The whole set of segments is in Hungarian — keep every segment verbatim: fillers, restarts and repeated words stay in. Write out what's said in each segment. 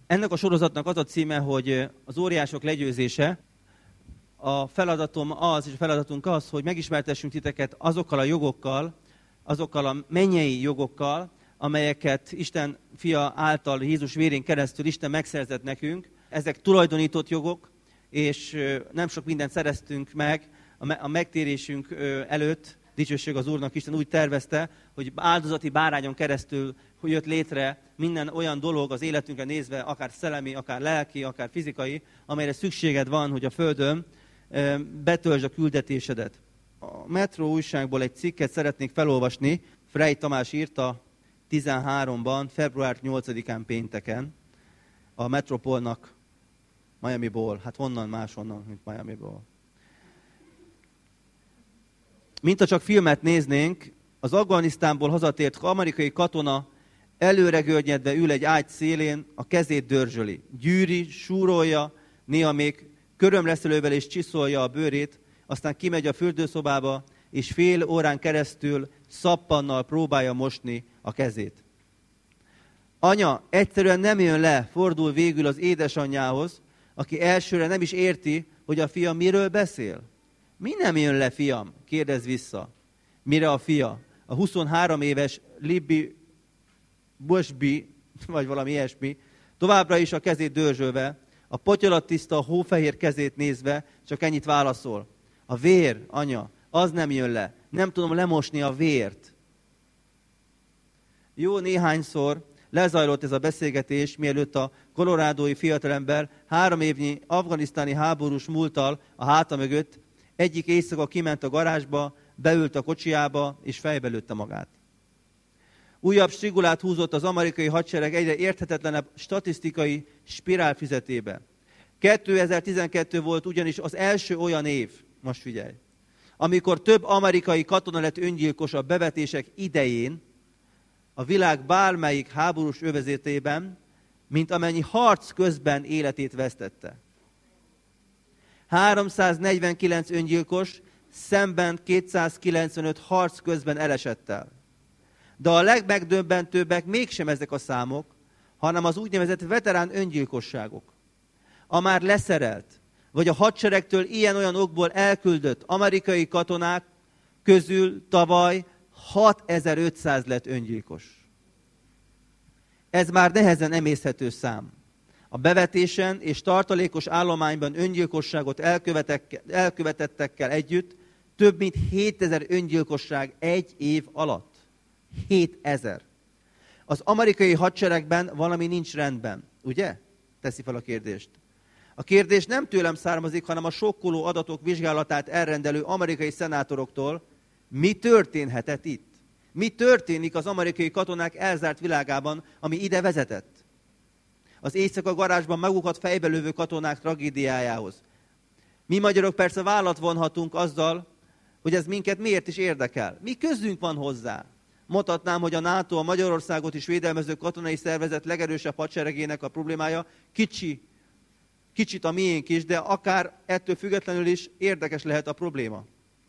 Ennek a sorozatnak az a címe, hogy az óriások legyőzése. A feladatom az, és a feladatunk az, hogy megismertessünk titeket azokkal a jogokkal, azokkal a mennyei jogokkal, amelyeket Isten fia által, Jézus vérén keresztül Isten megszerzett nekünk. Ezek tulajdonított jogok, és nem sok mindent szereztünk meg a megtérésünk előtt. Dicsőség az Úrnak, Isten úgy tervezte, hogy áldozati bárányon keresztül jött létre minden olyan dolog az életünkre nézve, akár szellemi, akár lelki, akár fizikai, amelyre szükséged van, hogy a Földön betöltsd a küldetésedet. A Metro újságból egy cikket szeretnék felolvasni. Frey Tamás írta tizenháromban, február nyolcadikán pénteken a Metropolnak Miamiból. Hát honnan máshonnan, mint Miamiból. Mint ha csak filmet néznénk, az Afganisztánból hazatért amerikai katona előregörnyedve ül egy ágy szélén, a kezét dörzsöli. Gyűri, súrolja, néha még körömreszelővel és csiszolja a bőrét, aztán kimegy a fürdőszobába, és fél órán keresztül szappannal próbálja mosni a kezét. Anya egyszerűen nem jön le, fordul végül az édesanyjához, aki elsőre nem is érti, hogy a fia miről beszél. Mi nem jön le, fiam? Kérdez vissza. Mire a fia? A huszonhárom éves Libby Bushby, vagy valami ilyesmi, továbbra is a kezét dörzsölve, a potyolattiszta, hófehér kezét nézve, csak ennyit válaszol. A vér, anya, az nem jön le. Nem tudom lemosni a vért. Jó néhányszor lezajlott ez a beszélgetés, mielőtt a kolorádói fiatalember három évnyi afganisztáni háborús múlttal a háta mögött egyik éjszaka kiment a garázsba, beült a kocsiába, és fejbe lőtte magát. Újabb strigulát húzott az amerikai hadsereg egyre érthetetlenebb statisztikai spirálfüzetébe. kétezer-tizenkettő volt ugyanis az első olyan év, most figyelj, amikor több amerikai katona lett öngyilkos a bevetések idején, a világ bármelyik háborús övezetében, mint amennyi harc közben életét vesztette. háromszáznegyvenkilenc öngyilkos, szemben kétszázkilencvenöt harc közben elesett el. De a legmegdöbbentőbbek mégsem ezek a számok, hanem az úgynevezett veterán öngyilkosságok. A már leszerelt, vagy a hadseregtől ilyen-olyan okból elküldött amerikai katonák közül tavaly hatezer-ötszáz lett öngyilkos. Ez már nehezen emészhető szám. A bevetésen és tartalékos állományban öngyilkosságot elkövetettekkel együtt több mint hétezer öngyilkosság egy év alatt. hétezer. Az amerikai hadseregben valami nincs rendben, ugye? Teszi fel a kérdést. A kérdés nem tőlem származik, hanem a sokkoló adatok vizsgálatát elrendelő amerikai szenátoroktól. Mi történhetett itt? Mi történik az amerikai katonák elzárt világában, ami ide vezetett? Az éjszaka garázsban magukat fejbelövő katonák tragédiájához. Mi magyarok persze vállat vonhatunk azzal, hogy ez minket miért is érdekel. Mi közünk van hozzá? Mondhatnám, hogy a NATO, a Magyarországot is védelmező katonai szervezet legerősebb hadseregének a problémája kicsi, kicsit a miénk is, de akár ettől függetlenül is érdekes lehet a probléma.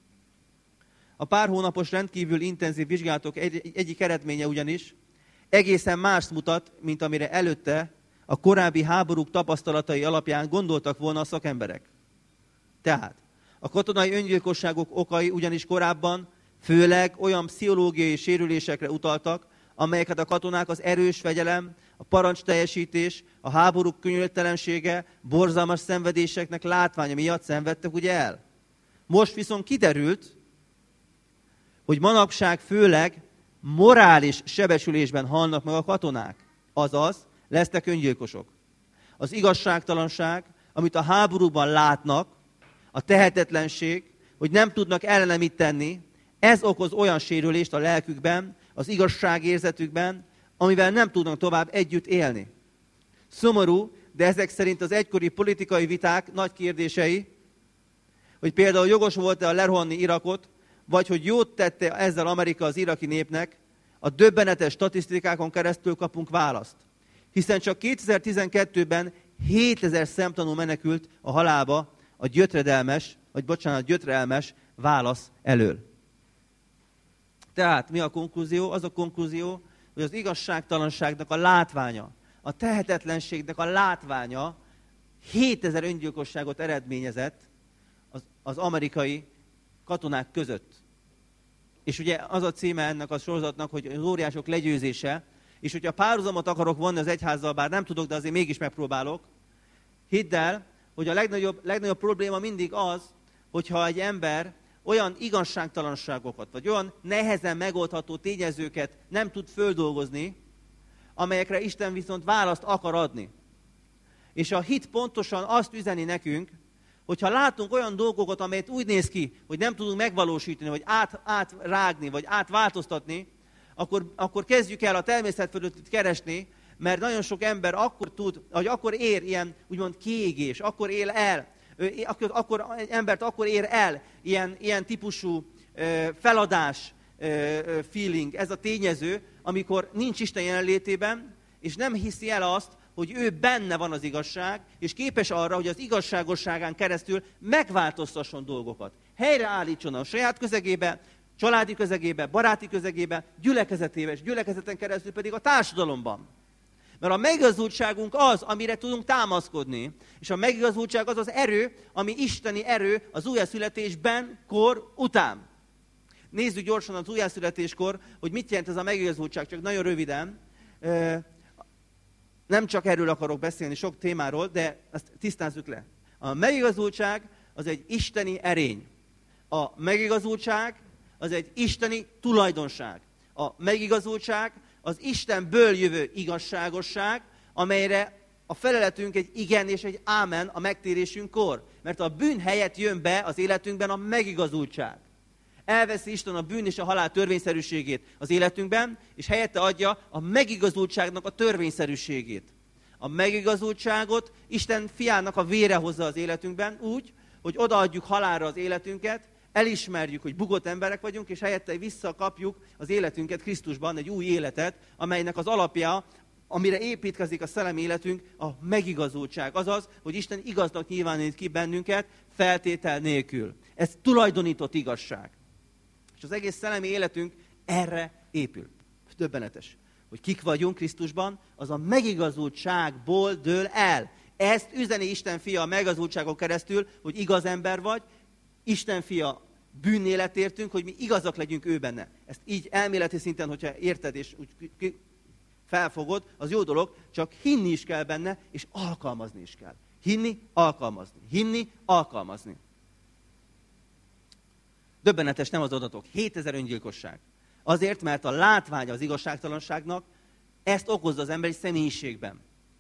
A pár hónapos rendkívül intenzív vizsgálatok egy, egyik eredménye ugyanis egészen mást mutat, mint amire előtte a korábbi háborúk tapasztalatai alapján gondoltak volna a szakemberek. Tehát a katonai öngyilkosságok okai ugyanis korábban főleg olyan pszichológiai sérülésekre utaltak, amelyeket a katonák az erős fegyelem, a parancsteljesítés, a háborúk könnyűtlensége, borzalmas szenvedéseknek látványa miatt szenvedtek ugye el. Most viszont kiderült, hogy manapság főleg morális sebesülésben halnak meg a katonák. Azaz, lesznek öngyilkosok. Az igazságtalanság, amit a háborúban látnak, a tehetetlenség, hogy nem tudnak ellene mit tenni, ez okoz olyan sérülést a lelkükben, az igazságérzetükben, amivel nem tudnak tovább együtt élni. Szomorú, de ezek szerint az egykori politikai viták nagy kérdései, hogy például jogos volt-e lerohanni Irakot, vagy hogy jót tette ezzel Amerika az iraki népnek, a döbbenetes statisztikákon keresztül kapunk választ. Hiszen csak kétezer-tizenkettőben hétezer szemtanú menekült a halálba a gyötredelmes, vagy bocsánat, gyötrelmes válasz elől. Tehát mi a konklúzió? Az a konklúzió, hogy az igazságtalanságnak a látványa, a tehetetlenségnek a látványa hétezer öngyilkosságot eredményezett az, az amerikai katonák között. És ugye az a címe ennek a sorozatnak, hogy az óriások legyőzése, és hogyha párhuzamot akarok vonni az egyházzal, bár nem tudok, de azért mégis megpróbálok, hidd el, hogy a legnagyobb, legnagyobb probléma mindig az, hogyha egy ember olyan igazságtalanságokat, vagy olyan nehezen megoldható tényezőket nem tud földolgozni, amelyekre Isten viszont választ akar adni. És a hit pontosan azt üzeni nekünk, hogyha látunk olyan dolgokat, amelyet úgy néz ki, hogy nem tudunk megvalósítani, vagy át, átrágni, vagy átváltoztatni, akkor, akkor kezdjük el a természet fölött keresni, mert nagyon sok ember akkor tud, vagy akkor ér ilyen úgymond kiégés, akkor él el, akkor, akkor egy embert akkor ér el ilyen, ilyen típusú feladás feeling, ez a tényező, amikor nincs Isten jelenlétében, és nem hiszi el azt, hogy ő benne van az igazság, és képes arra, hogy az igazságosságán keresztül megváltoztasson dolgokat. Helyreállítson a saját közegébe, családi közegébe, baráti közegébe, gyülekezetébe, és gyülekezeten keresztül pedig a társadalomban. Mert a megigazultságunk az, amire tudunk támaszkodni. És a megigazultság az az erő, ami isteni erő az újjászületésben, kor, után. Nézzük gyorsan az újjászületéskor, hogy mit jelent ez a megigazultság, csak nagyon röviden. Nem csak erről akarok beszélni, sok témáról, de ezt tisztázzuk le. A megigazultság az egy isteni erény. A megigazultság az egy isteni tulajdonság. A megigazultság az Istenből jövő igazságosság, amelyre a feleletünk egy igen és egy ámen a megtérésünkkor. Mert a bűn helyett jön be az életünkben a megigazultság. Elveszi Isten a bűn és a halál törvényszerűségét az életünkben, és helyette adja a megigazultságnak a törvényszerűségét. A megigazultságot Isten fiának a vére hozza az életünkben úgy, hogy odaadjuk halálra az életünket, elismerjük, hogy bugott emberek vagyunk, és helyette visszakapjuk az életünket Krisztusban, egy új életet, amelynek az alapja, amire építkezik a szellemi életünk, a megigazultság. Azaz, hogy Isten igaznak nyilvánít ki bennünket feltétel nélkül. Ez tulajdonított igazság. És az egész szellemi életünk erre épül. Döbbenetes. Hogy kik vagyunk Krisztusban, az a megigazultságból dől el. Ezt üzeni Isten fia a megigazultságon keresztül, hogy igaz ember vagy, Isten fia bűnnélet értünk, hogy mi igazak legyünk ő benne. Ezt így elméleti szinten, hogyha érted és úgy felfogod, az jó dolog, csak hinni is kell benne, és alkalmazni is kell. Hinni, alkalmazni. Hinni, alkalmazni. Döbbenetes, nem az adatok. hétezer öngyilkosság. Azért, mert a látványa az igazságtalanságnak ezt okozza az emberi személyiségben.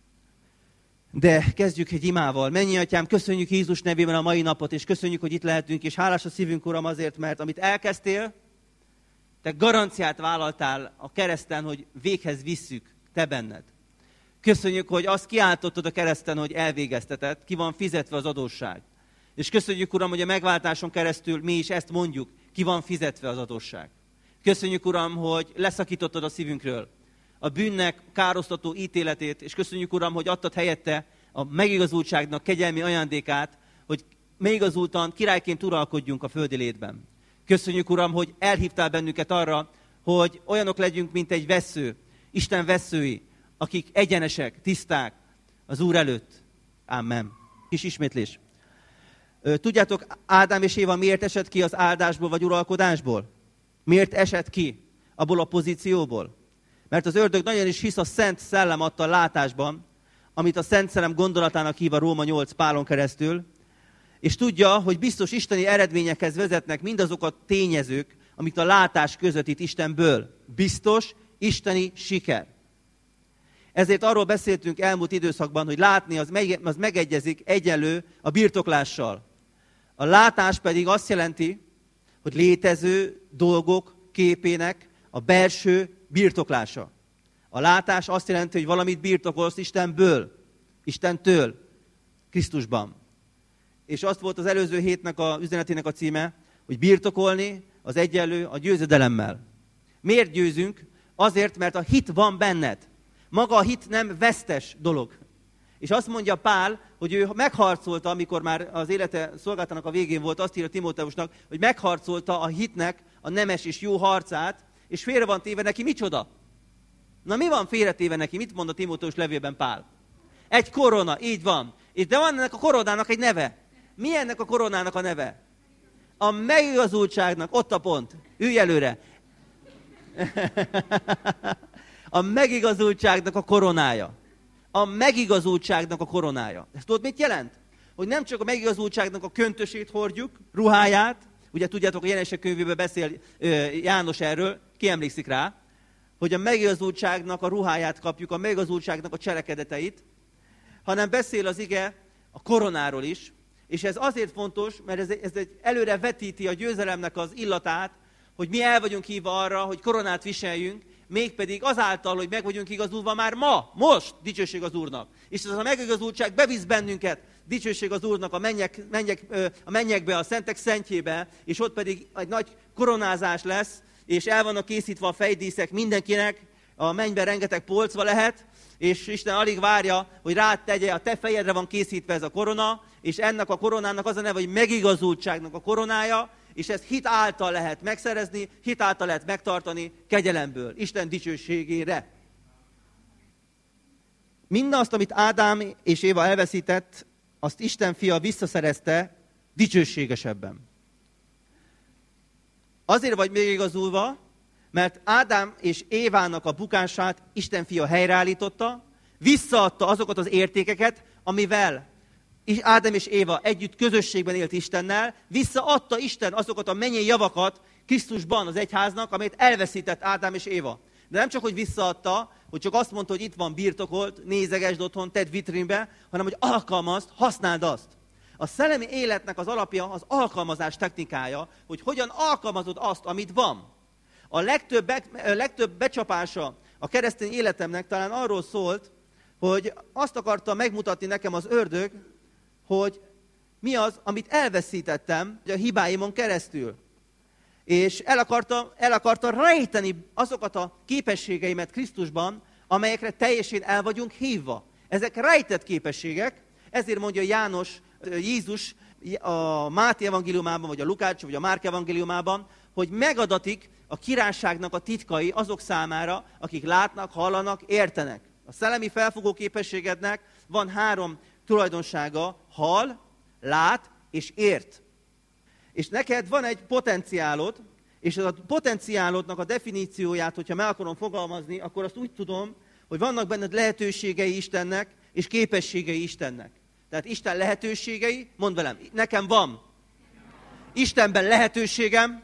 De kezdjük egy imával. Mennyi atyám, köszönjük Jézus nevében a mai napot, és köszönjük, hogy itt lehetünk, és hálás a szívünk, Uram, azért, mert amit elkezdtél, te garanciát vállaltál a kereszten, hogy véghez visszük te benned. Köszönjük, hogy azt kiáltottad a kereszten, hogy elvégezteted, ki van fizetve az adósság. És köszönjük, Uram, hogy a megváltáson keresztül mi is ezt mondjuk, ki van fizetve az adósság. Köszönjük, Uram, hogy leszakítottad a szívünkről a bűnnek károsztató ítéletét, és köszönjük, Uram, hogy adtad helyette a megigazultságnak kegyelmi ajándékát, hogy megigazultan királyként uralkodjunk a földi létben. Köszönjük, Uram, hogy elhívtál bennünket arra, hogy olyanok legyünk, mint egy vessző, Isten vesszői, akik egyenesek, tiszták az Úr előtt. Amen. Kis ismétlés. Tudjátok, Ádám és Éva miért esett ki az áldásból vagy uralkodásból? Miért esett ki abból a pozícióból? Mert az ördög nagyon is hisz a Szent Szellem adta látásban, amit a Szent Szellem gondolatának hív a Róma nyolc Pálon keresztül, és tudja, hogy biztos isteni eredményekhez vezetnek mindazok a tényezők, amit a látás közvetít Istenből. Biztos isteni siker. Ezért arról beszéltünk elmúlt időszakban, hogy látni az, meg, az megegyezik egyenlő a birtoklással. A látás pedig azt jelenti, hogy létező dolgok képének a belső birtoklása. A látás azt jelenti, hogy valamit birtokolsz Istenből, Istentől, Krisztusban. És azt volt az előző hétnek a üzenetének a címe, hogy birtokolni az egyenlő a győzedelemmel. Miért győzünk? Azért, mert a hit van benned. Maga a hit nem vesztes dolog. És azt mondja Pál, hogy ő megharcolta, amikor már az élete szolgálatának a végén volt, azt írja Timóteusnak, hogy megharcolta a hitnek a nemes és jó harcát, és félre van téve neki micsoda? Na mi van félretéve neki? Mit mond a Timóteus levélben Pál? Egy korona, így van. És de van ennek a koronának egy neve. Mi ennek a koronának a neve? A megigazultságnak, ott a pont. Ülj előre. A megigazultságnak a koronája. A megigazultságnak a koronája. Ezt tudod, mit jelent? Hogy nem csak a megigazultságnak a köntösét hordjuk, ruháját, ugye tudjátok, a Jelenések könyvében beszél János erről, ki emlékszik rá, hogy a megigazultságnak a ruháját kapjuk, a megigazultságnak a cselekedeteit, hanem beszél az ige a koronáról is, és ez azért fontos, mert ez, ez egy előre vetíti a győzelemnek az illatát, hogy mi el vagyunk hívva arra, hogy koronát viseljünk, mégpedig azáltal, hogy meg vagyunk igazulva már ma, most, dicsőség az Úrnak. És ez a megigazultság bevisz bennünket, dicsőség az Úrnak a, mennyek, mennyek, a mennyekbe, a szentek szentjébe, és ott pedig egy nagy koronázás lesz, és el vannak készítve a fejdíszek mindenkinek, a mennyben rengeteg polcva lehet, és Isten alig várja, hogy rád tegye, a te fejedre van készítve ez a korona, és ennek a koronának az a neve, hogy megigazultságnak a koronája, és ezt hit által lehet megszerezni, hit által lehet megtartani kegyelemből, Isten dicsőségére. Mindazt, amit Ádám és Éva elveszített, azt Isten fia visszaszerezte dicsőségesebben. Azért vagy megigazulva, mert Ádám és Évának a bukását Isten fia helyreállította, visszaadta azokat az értékeket, amivel Ádám és Éva együtt közösségben élt Istennel, visszaadta Isten azokat a mennyei javakat Krisztusban az egyháznak, amelyet elveszített Ádám és Éva. De nem csak, hogy visszaadta, hogy csak azt mondta, hogy itt van birtokolt, nézegesd otthon, tedd vitrínbe, hanem hogy alkalmazd, használd azt. A szellemi életnek az alapja az alkalmazás technikája, hogy hogyan alkalmazod azt, amit van. A legtöbb, be, a legtöbb becsapása a keresztény életemnek talán arról szólt, hogy azt akarta megmutatni nekem az ördög, hogy mi az, amit elveszítettem a hibáimon keresztül. És el akarta, el akarta rejteni azokat a képességeimet Krisztusban, amelyekre teljesen el vagyunk hívva. Ezek rejtett képességek, ezért mondja János, Jézus a Máté evangéliumában, vagy a Lukács, vagy a Márk evangéliumában, hogy megadatik a királyságnak a titkai azok számára, akik látnak, hallanak, értenek. A szellemi felfogó képességednek van három tulajdonsága: hall, lát és ért. És neked van egy potenciálod, és az a potenciálodnak a definícióját, hogyha meg akarom fogalmazni, akkor azt úgy tudom, hogy vannak benned lehetőségei Istennek, és képességei Istennek. Tehát Isten lehetőségei, mondd velem, nekem van Istenben lehetőségem,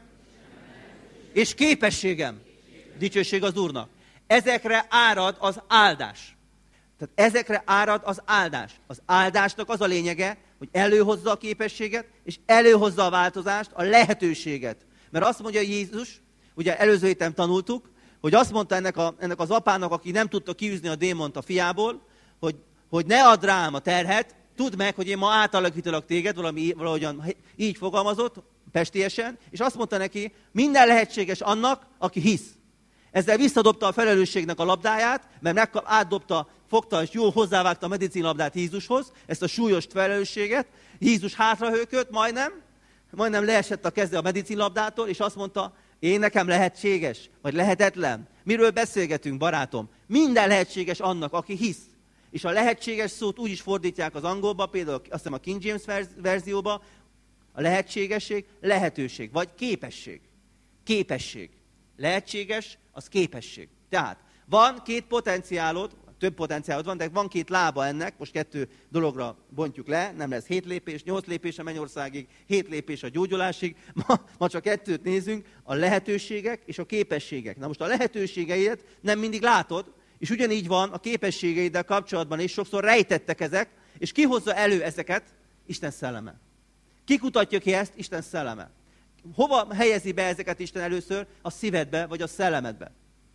és képességem. Dicsőség az Úrnak. Ezekre árad az áldás. Tehát ezekre árad az áldás. Az áldásnak az a lényege, hogy előhozza a képességet, és előhozza a változást, a lehetőséget. Mert azt mondja Jézus, ugye előző héten tanultuk, hogy azt mondta ennek, a, ennek az apának, aki nem tudta kiűzni a démont a fiából, hogy, hogy ne add rám a terhet, tudd meg, hogy én ma átalakítalak téged, valami, valahogyan így fogalmazott, pestiesen, és azt mondta neki, minden lehetséges annak, aki hisz. Ezzel visszadobta a felelősségnek a labdáját, mert megkap, átdobta, fogta és jól hozzávágta a medicinlabdát Jézushoz, ezt a súlyos felelősséget. Jézus hátrahőkölt majdnem, majdnem leesett a keze a medicinlabdától, és azt mondta, én nekem lehetséges, vagy lehetetlen. Miről beszélgetünk, barátom? Minden lehetséges annak, aki hisz. És a lehetséges szót úgy is fordítják az angolba, például azt hiszem a King James verzióba, a lehetségesség, lehetőség, vagy képesség. Képesség. Lehetséges, az képesség. Tehát van két potenciálod, több potenciálod van, de van két lába ennek, most kettő dologra bontjuk le, nem lesz hét lépés, nyolc lépés a mennyországig, hét lépés a gyógyulásig, ma, ma csak kettőt nézünk, a lehetőségek és a képességek. Na most a lehetőségeidet nem mindig látod, és ugyanígy van a képességeiddel kapcsolatban, és sokszor rejtettek ezek, és ki hozza elő ezeket? Isten szelleme. Ki kutatja ki ezt? Isten szelleme. Hova helyezi be ezeket Isten először? A szívedbe, vagy a szellemedbe.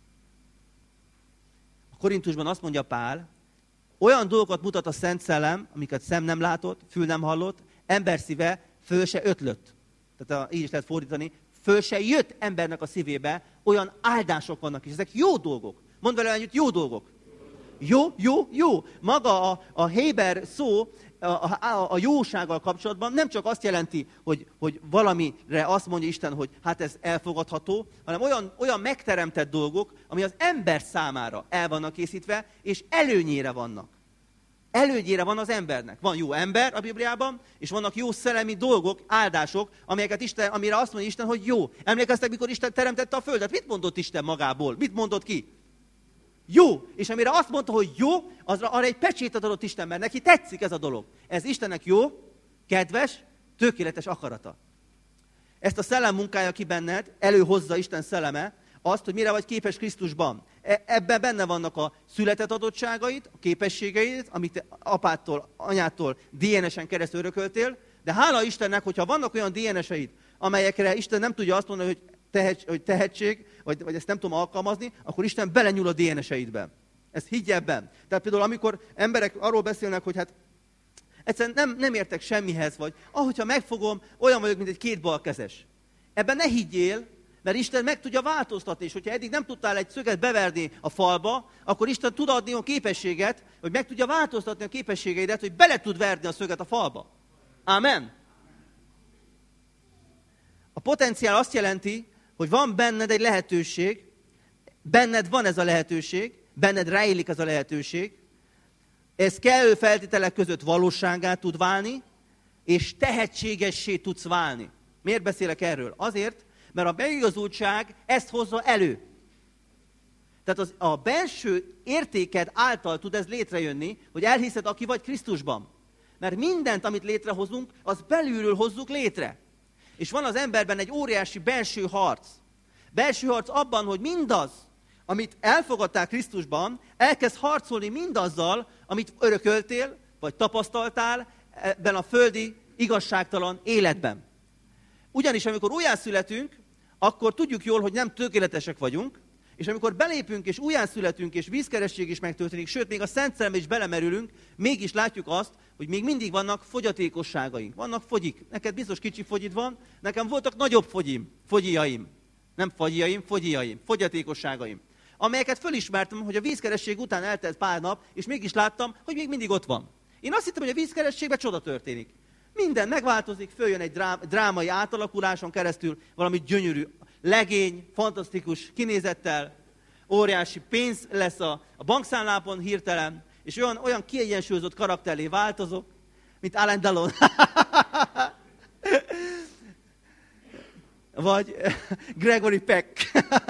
A Korintusban azt mondja Pál, olyan dolgokat mutat a Szent Szellem, amiket szem nem látott, fül nem hallott, ember szíve föl se ötlött. Tehát így is lehet fordítani, föl se jött embernek a szívébe, olyan áldások vannak is. Ezek jó dolgok. Mondd vele együtt, jó dolgok. Jó, jó, jó. Maga a, a héber szó a, a, a jósággal kapcsolatban nem csak azt jelenti, hogy, hogy valamire azt mondja Isten, hogy hát ez elfogadható, hanem olyan, olyan megteremtett dolgok, ami az ember számára el vannak készítve, és előnyére vannak. Előnyére van az embernek. Van jó ember a Bibliában, és vannak jó szellemi dolgok, áldások, amelyeket Isten, amire azt mondja Isten, hogy jó. Emlékeztek, mikor Isten teremtette a földet? Mit mondott Isten magából? Mit mondott ki? Jó. És amire azt mondta, hogy jó, azra arra egy pecsétet adott Isten, mert neki tetszik ez a dolog. Ez Istennek jó, kedves, tökéletes akarata. Ezt a szellem munkája ki benned, előhozza Isten szelleme, azt, hogy mire vagy képes Krisztusban. Ebben benne vannak a született adottságaid, a képességeid, amit apától, anyától dé en es-en keresztül örököltél, de hála Istennek, hogyha vannak olyan dé en es-eid, amelyekre Isten nem tudja azt mondani, hogy, tehetség, hogy tehetség, vagy, vagy ezt nem tudom alkalmazni, akkor Isten belenyúl a dé en es-eidbe. Ezt higgy ebben. Tehát például amikor emberek arról beszélnek, hogy hát egyszerűen nem, nem értek semmihez, vagy ahogyha megfogom, olyan vagyok, mint egy két balkezes. Ebben ne higgyél, mert Isten meg tudja változtatni, és hogyha eddig nem tudtál egy szöget beverni a falba, akkor Isten tud adni a képességet, hogy meg tudja változtatni a képességeidet, hogy bele tud verni a szöget a falba. Amen. A potenciál azt jelenti, hogy van benned egy lehetőség, benned van ez a lehetőség, benned rejlik ez a lehetőség, ez kellő feltételek között valósággá tud válni, és tehetségessé tudsz válni. Miért beszélek erről? Azért, mert a megigazultság ezt hozza elő. Tehát az, a belső értéked által tud ez létrejönni, hogy elhiszed, aki vagy Krisztusban. Mert mindent, amit létrehozunk, az belülről hozzuk létre. És van az emberben egy óriási belső harc. Belső harc abban, hogy mindaz, amit elfogadtál Krisztusban, elkezd harcolni mindazzal, amit örököltél, vagy tapasztaltál ebben a földi igazságtalan életben. Ugyanis amikor újjászületünk, akkor tudjuk jól, hogy nem tökéletesek vagyunk, és amikor belépünk és újjászületünk, és vízkeresség is megtörténik, sőt, még a Szent Szellembe is belemerülünk, mégis látjuk azt, hogy még mindig vannak fogyatékosságaink. Vannak fogyik. Neked biztos kicsi fogyid van, nekem voltak nagyobb fogyim, fogyiaim. Nem fagyiaim, fogyiaim, fogyatékosságaim. Amelyeket fölismertem, hogy a vízkeresség után eltelt pár nap, és mégis láttam, hogy még mindig ott van. Én azt hittem, hogy a vízkerességben csoda történik. Minden megváltozik, följön egy drámai átalakuláson keresztül, valami gyönyörű legény, fantasztikus kinézettel, óriási pénz lesz a, a bankszámlápon hirtelen, és olyan, olyan kiegyensúlyozott karakterré változok, mint Alain Delon. Vagy Gregory Peck.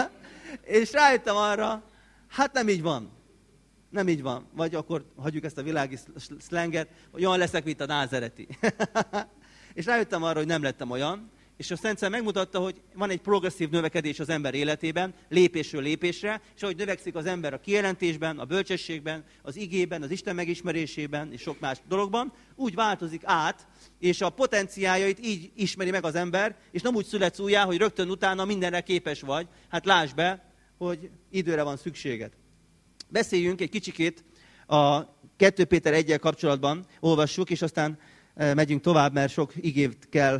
És rájöttem arra, hát nem így van. Nem így van. Vagy akkor hagyjuk ezt a világi szlenget, hogy olyan leszek, mint a názereti. És rájöttem arra, hogy nem lettem olyan, és a Szent Szellem megmutatta, hogy van egy progresszív növekedés az ember életében, lépésről lépésre, és ahogy növekszik az ember a kijelentésben, a bölcsességben, az igében, az Isten megismerésében, és sok más dologban, úgy változik át, és a potenciáljait így ismeri meg az ember, és nem úgy születsz újjá, hogy rögtön utána mindenre képes vagy. Hát lásd be, hogy időre van szükséged. Beszéljünk egy kicsikét a kettő Péter egyel kapcsolatban, olvassuk, és aztán megyünk tovább, mert sok igét kell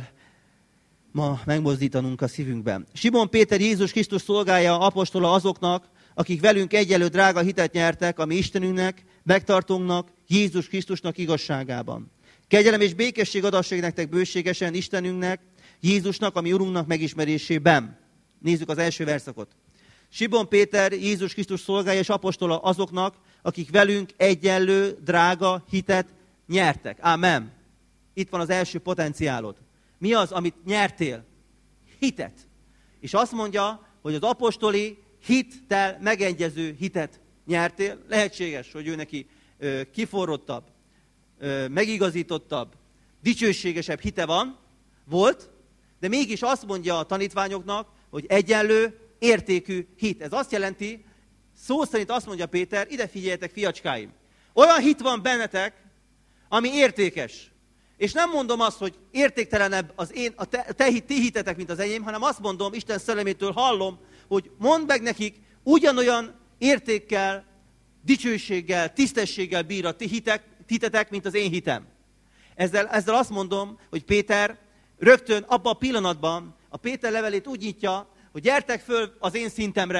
ma megmozdítanunk a szívünkben. Simon Péter, Jézus Krisztus szolgája, apostola azoknak, akik velünk egyelő drága hitet nyertek, ami Istenünknek, megtartónknak, Jézus Krisztusnak igazságában. Kegyelem és békesség adassék nektek bőségesen Istenünknek, Jézusnak, ami Urunknak megismerésében. Nézzük az első verszakot. Simon Péter, Jézus Krisztus szolgája és apostola azoknak, akik velünk egyenlő, drága hitet nyertek. Ámen. Itt van az első potenciálod. Mi az, amit nyertél? Hitet. És azt mondja, hogy az apostoli hittel megegyező hitet nyertél. Lehetséges, hogy ő neki ö, kiforrottabb, ö, megigazítottabb, dicsőségesebb hite van, volt, de mégis azt mondja a tanítványoknak, hogy egyenlő, értékű hit. Ez azt jelenti, szó szerint azt mondja Péter, ide figyeljetek, fiacskáim. Olyan hit van bennetek, ami értékes. És nem mondom azt, hogy értéktelenebb az én, a te, te ti hitetek, mint az enyém, hanem azt mondom, Isten szellemétől hallom, hogy mondd meg nekik, ugyanolyan értékkel, dicsőséggel, tisztességgel bír a ti hitek, hitetek, mint az én hitem. Ezzel, ezzel azt mondom, hogy Péter rögtön abban a pillanatban a Péter levelét úgy nyitja, hogy gyertek föl az én szintemre,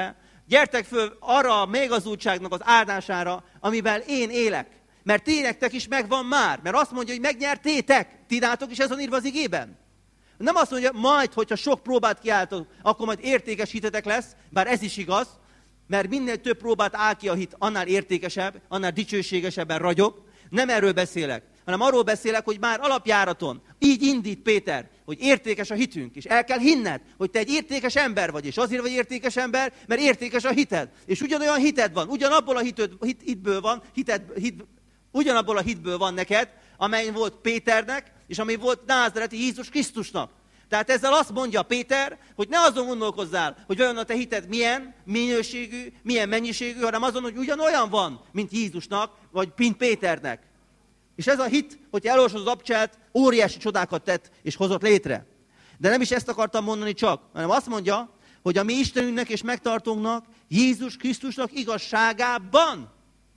gyertek föl arra a mégazultságnak az áldására, amivel én élek. Mert ti nektek is megvan már. Mert azt mondja, hogy megnyertétek. Ti nálatok is ez van írva az igében. Nem azt mondja, majd, hogyha sok próbát kiálltok, akkor majd értékes hitetek lesz, bár ez is igaz, mert minél több próbát áll ki a hit, annál értékesebb, annál dicsőségesebben ragyog. Nem erről beszélek, hanem arról beszélek, hogy már alapjáraton így indít Péter, hogy értékes a hitünk, és el kell hinned, hogy te egy értékes ember vagy, és azért vagy értékes ember, mert értékes a hited. És ugyanolyan hited van, ugyanabból a hited, hit, hitből van, hited, hit, ugyanabból a hitből van neked, amely volt Péternek, és ami volt názáreti Jézus Krisztusnak. Tehát ezzel azt mondja Péter, hogy ne azon gondolkozzál, hogy vajon a te hited milyen minőségű, milyen mennyiségű, hanem azon, hogy ugyanolyan van, mint Jézusnak, vagy mint Péternek. És ez a hit, hogyha elolvasod az abcselt, óriási csodákat tett és hozott létre. De nem is ezt akartam mondani csak, hanem azt mondja, hogy a mi Istenünknek és megtartónknak, Jézus Krisztusnak igazságában.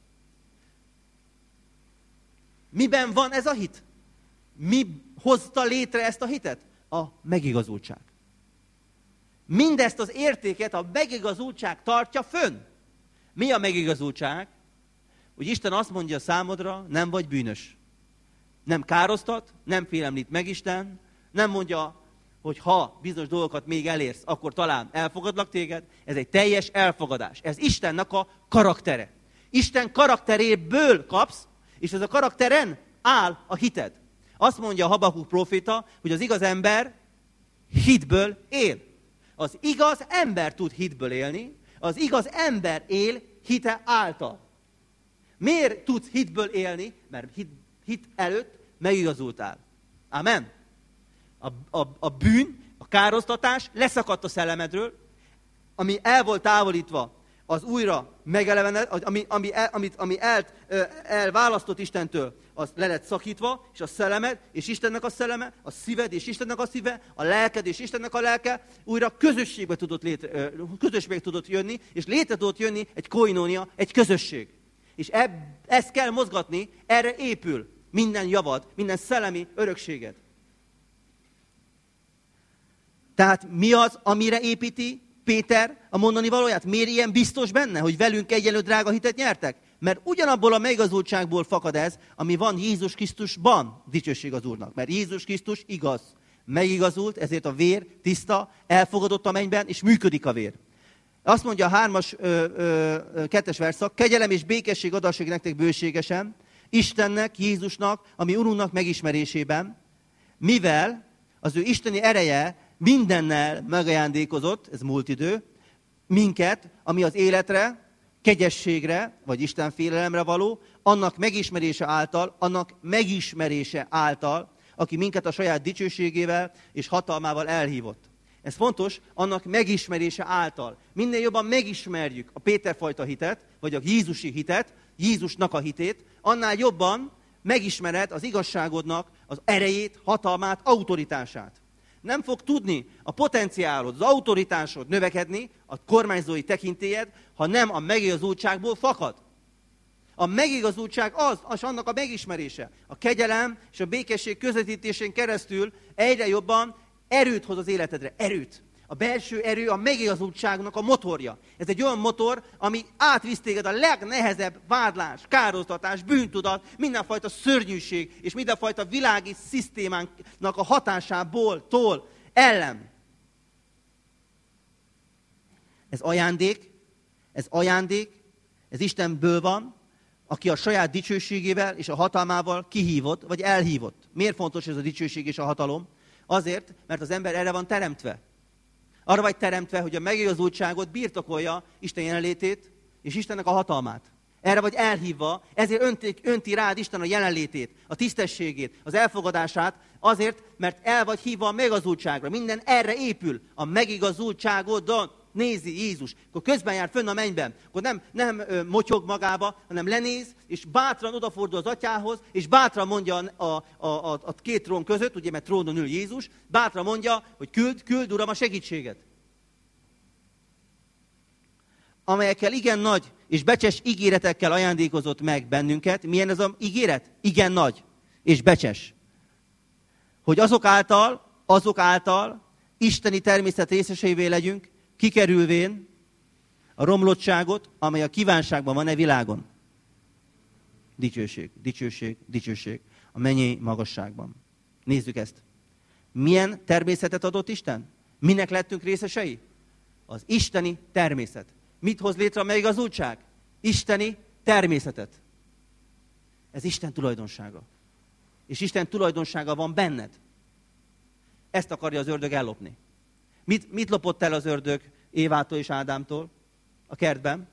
Miben van ez a hit? Mi hozta létre ezt a hitet? A megigazultság. Mindezt az értéket a megigazultság tartja fönn. Mi a megigazultság? Hogy Isten azt mondja számodra, nem vagy bűnös. Nem károztat, nem félemlít meg Isten, nem mondja, hogy ha bizonyos dolgokat még elérsz, akkor talán elfogadlak téged. Ez egy teljes elfogadás. Ez Istennek a karaktere. Isten karakteréből kapsz, és ez a karakteren áll a hited. Azt mondja a Habakuk próféta, hogy az igaz ember hitből él. Az igaz ember tud hitből élni, az igaz ember él hite által. Miért tudsz hitből élni? Mert hit, hit előtt megigazultál. Amen. A, a, a bűn, a károztatás leszakadt a szellemedről, ami el volt távolítva, az újra megelevened, ami, ami, el, amit, ami el, elválasztott Istentől, az le lett szakítva, és a szellemed, és Istennek a szelleme, a szíved, és Istennek a szíve, a lelked, és Istennek a lelke, újra közösségbe tudott, létre, közösségbe tudott jönni, és létre tudott jönni egy koinónia, egy közösség. És eb, ezt kell mozgatni, erre épül minden javad, minden szellemi örökséged. Tehát mi az, amire építi Péter a mondani valóját? Miért ilyen biztos benne, hogy velünk egyenlő drága hitet nyertek? Mert ugyanabból a megigazultságból fakad ez, ami van Jézus Krisztusban, dicsőség az Úrnak. Mert Jézus Krisztus igaz, megigazult, ezért a vér tiszta, elfogadott a mennyben, és működik a vér. Azt mondja a hármas, ö, ö, kettes verszak, kegyelem és békesség adassék nektek bőségesen, Istennek, Jézusnak, ami Urunknak megismerésében, mivel az ő isteni ereje mindennel megajándékozott, ez múlt idő, minket, ami az életre, kegyességre, vagy Isten félelemre való, annak megismerése által, annak megismerése által, aki minket a saját dicsőségével és hatalmával elhívott. Ez fontos, annak megismerése által. Minél jobban megismerjük a Péter-fajta hitet, vagy a Jézusi hitet, Jézusnak a hitét, annál jobban megismered az igazságodnak az erejét, hatalmát, autoritását. Nem fog tudni a potenciálod, az autoritásod növekedni, a kormányzói tekintélyed, ha nem a megigazultságból fakad. A megigazultság az, az annak a megismerése. A kegyelem és a békesség közvetítésén keresztül egyre jobban erőt hoz az életedre. Erőt. A belső erő a megigazultságnak a motorja. Ez egy olyan motor, ami átvisz téged a legnehezebb vádlás, károztatás, bűntudat, mindenfajta szörnyűség és mindenfajta világi szisztémánknak a hatásából, tól, ellen. Ez ajándék, ez ajándék, ez Istenből van, aki a saját dicsőségével és a hatalmával kihívott, vagy elhívott. Miért fontos ez a dicsőség és a hatalom? Azért, mert az ember erre van teremtve. Arra vagy teremtve, hogy a megigazultságot birtokolja Isten jelenlétét és Istennek a hatalmát. Erre vagy elhívva, ezért önti, önti rád Isten a jelenlétét, a tisztességét, az elfogadását, azért, mert el vagy hívva a megigazultságra. Minden erre épül, a megigazultságodon nézi Jézus. Akkor közben jár fönn a mennyben, akkor nem, nem ö, motyog magába, hanem lenéz, és bátran odafordul az atyához, és bátran mondja a, a, a, a két trón között, ugye, mert trónon ül Jézus, bátran mondja, hogy küld, küld, Uram, a segítséget. Amelyekkel igen nagy és becses ígéretekkel ajándékozott meg bennünket. Milyen ez az ígéret? Igen nagy és becses. Hogy azok által, azok által isteni természet részeseivé legyünk, kikerülvén a romlottságot, amely a kívánságban van e világon. Dicsőség, dicsőség, dicsőség a mennyei magasságban. Nézzük ezt. Milyen természetet adott Isten? Minek lettünk részesei? Az isteni természet. Mit hoz létre a megigazultság? Isteni természetet. Ez Isten tulajdonsága. És Isten tulajdonsága van benned. Ezt akarja az ördög ellopni. Mit, mit lopott el az ördög Évától és Ádámtól a kertben?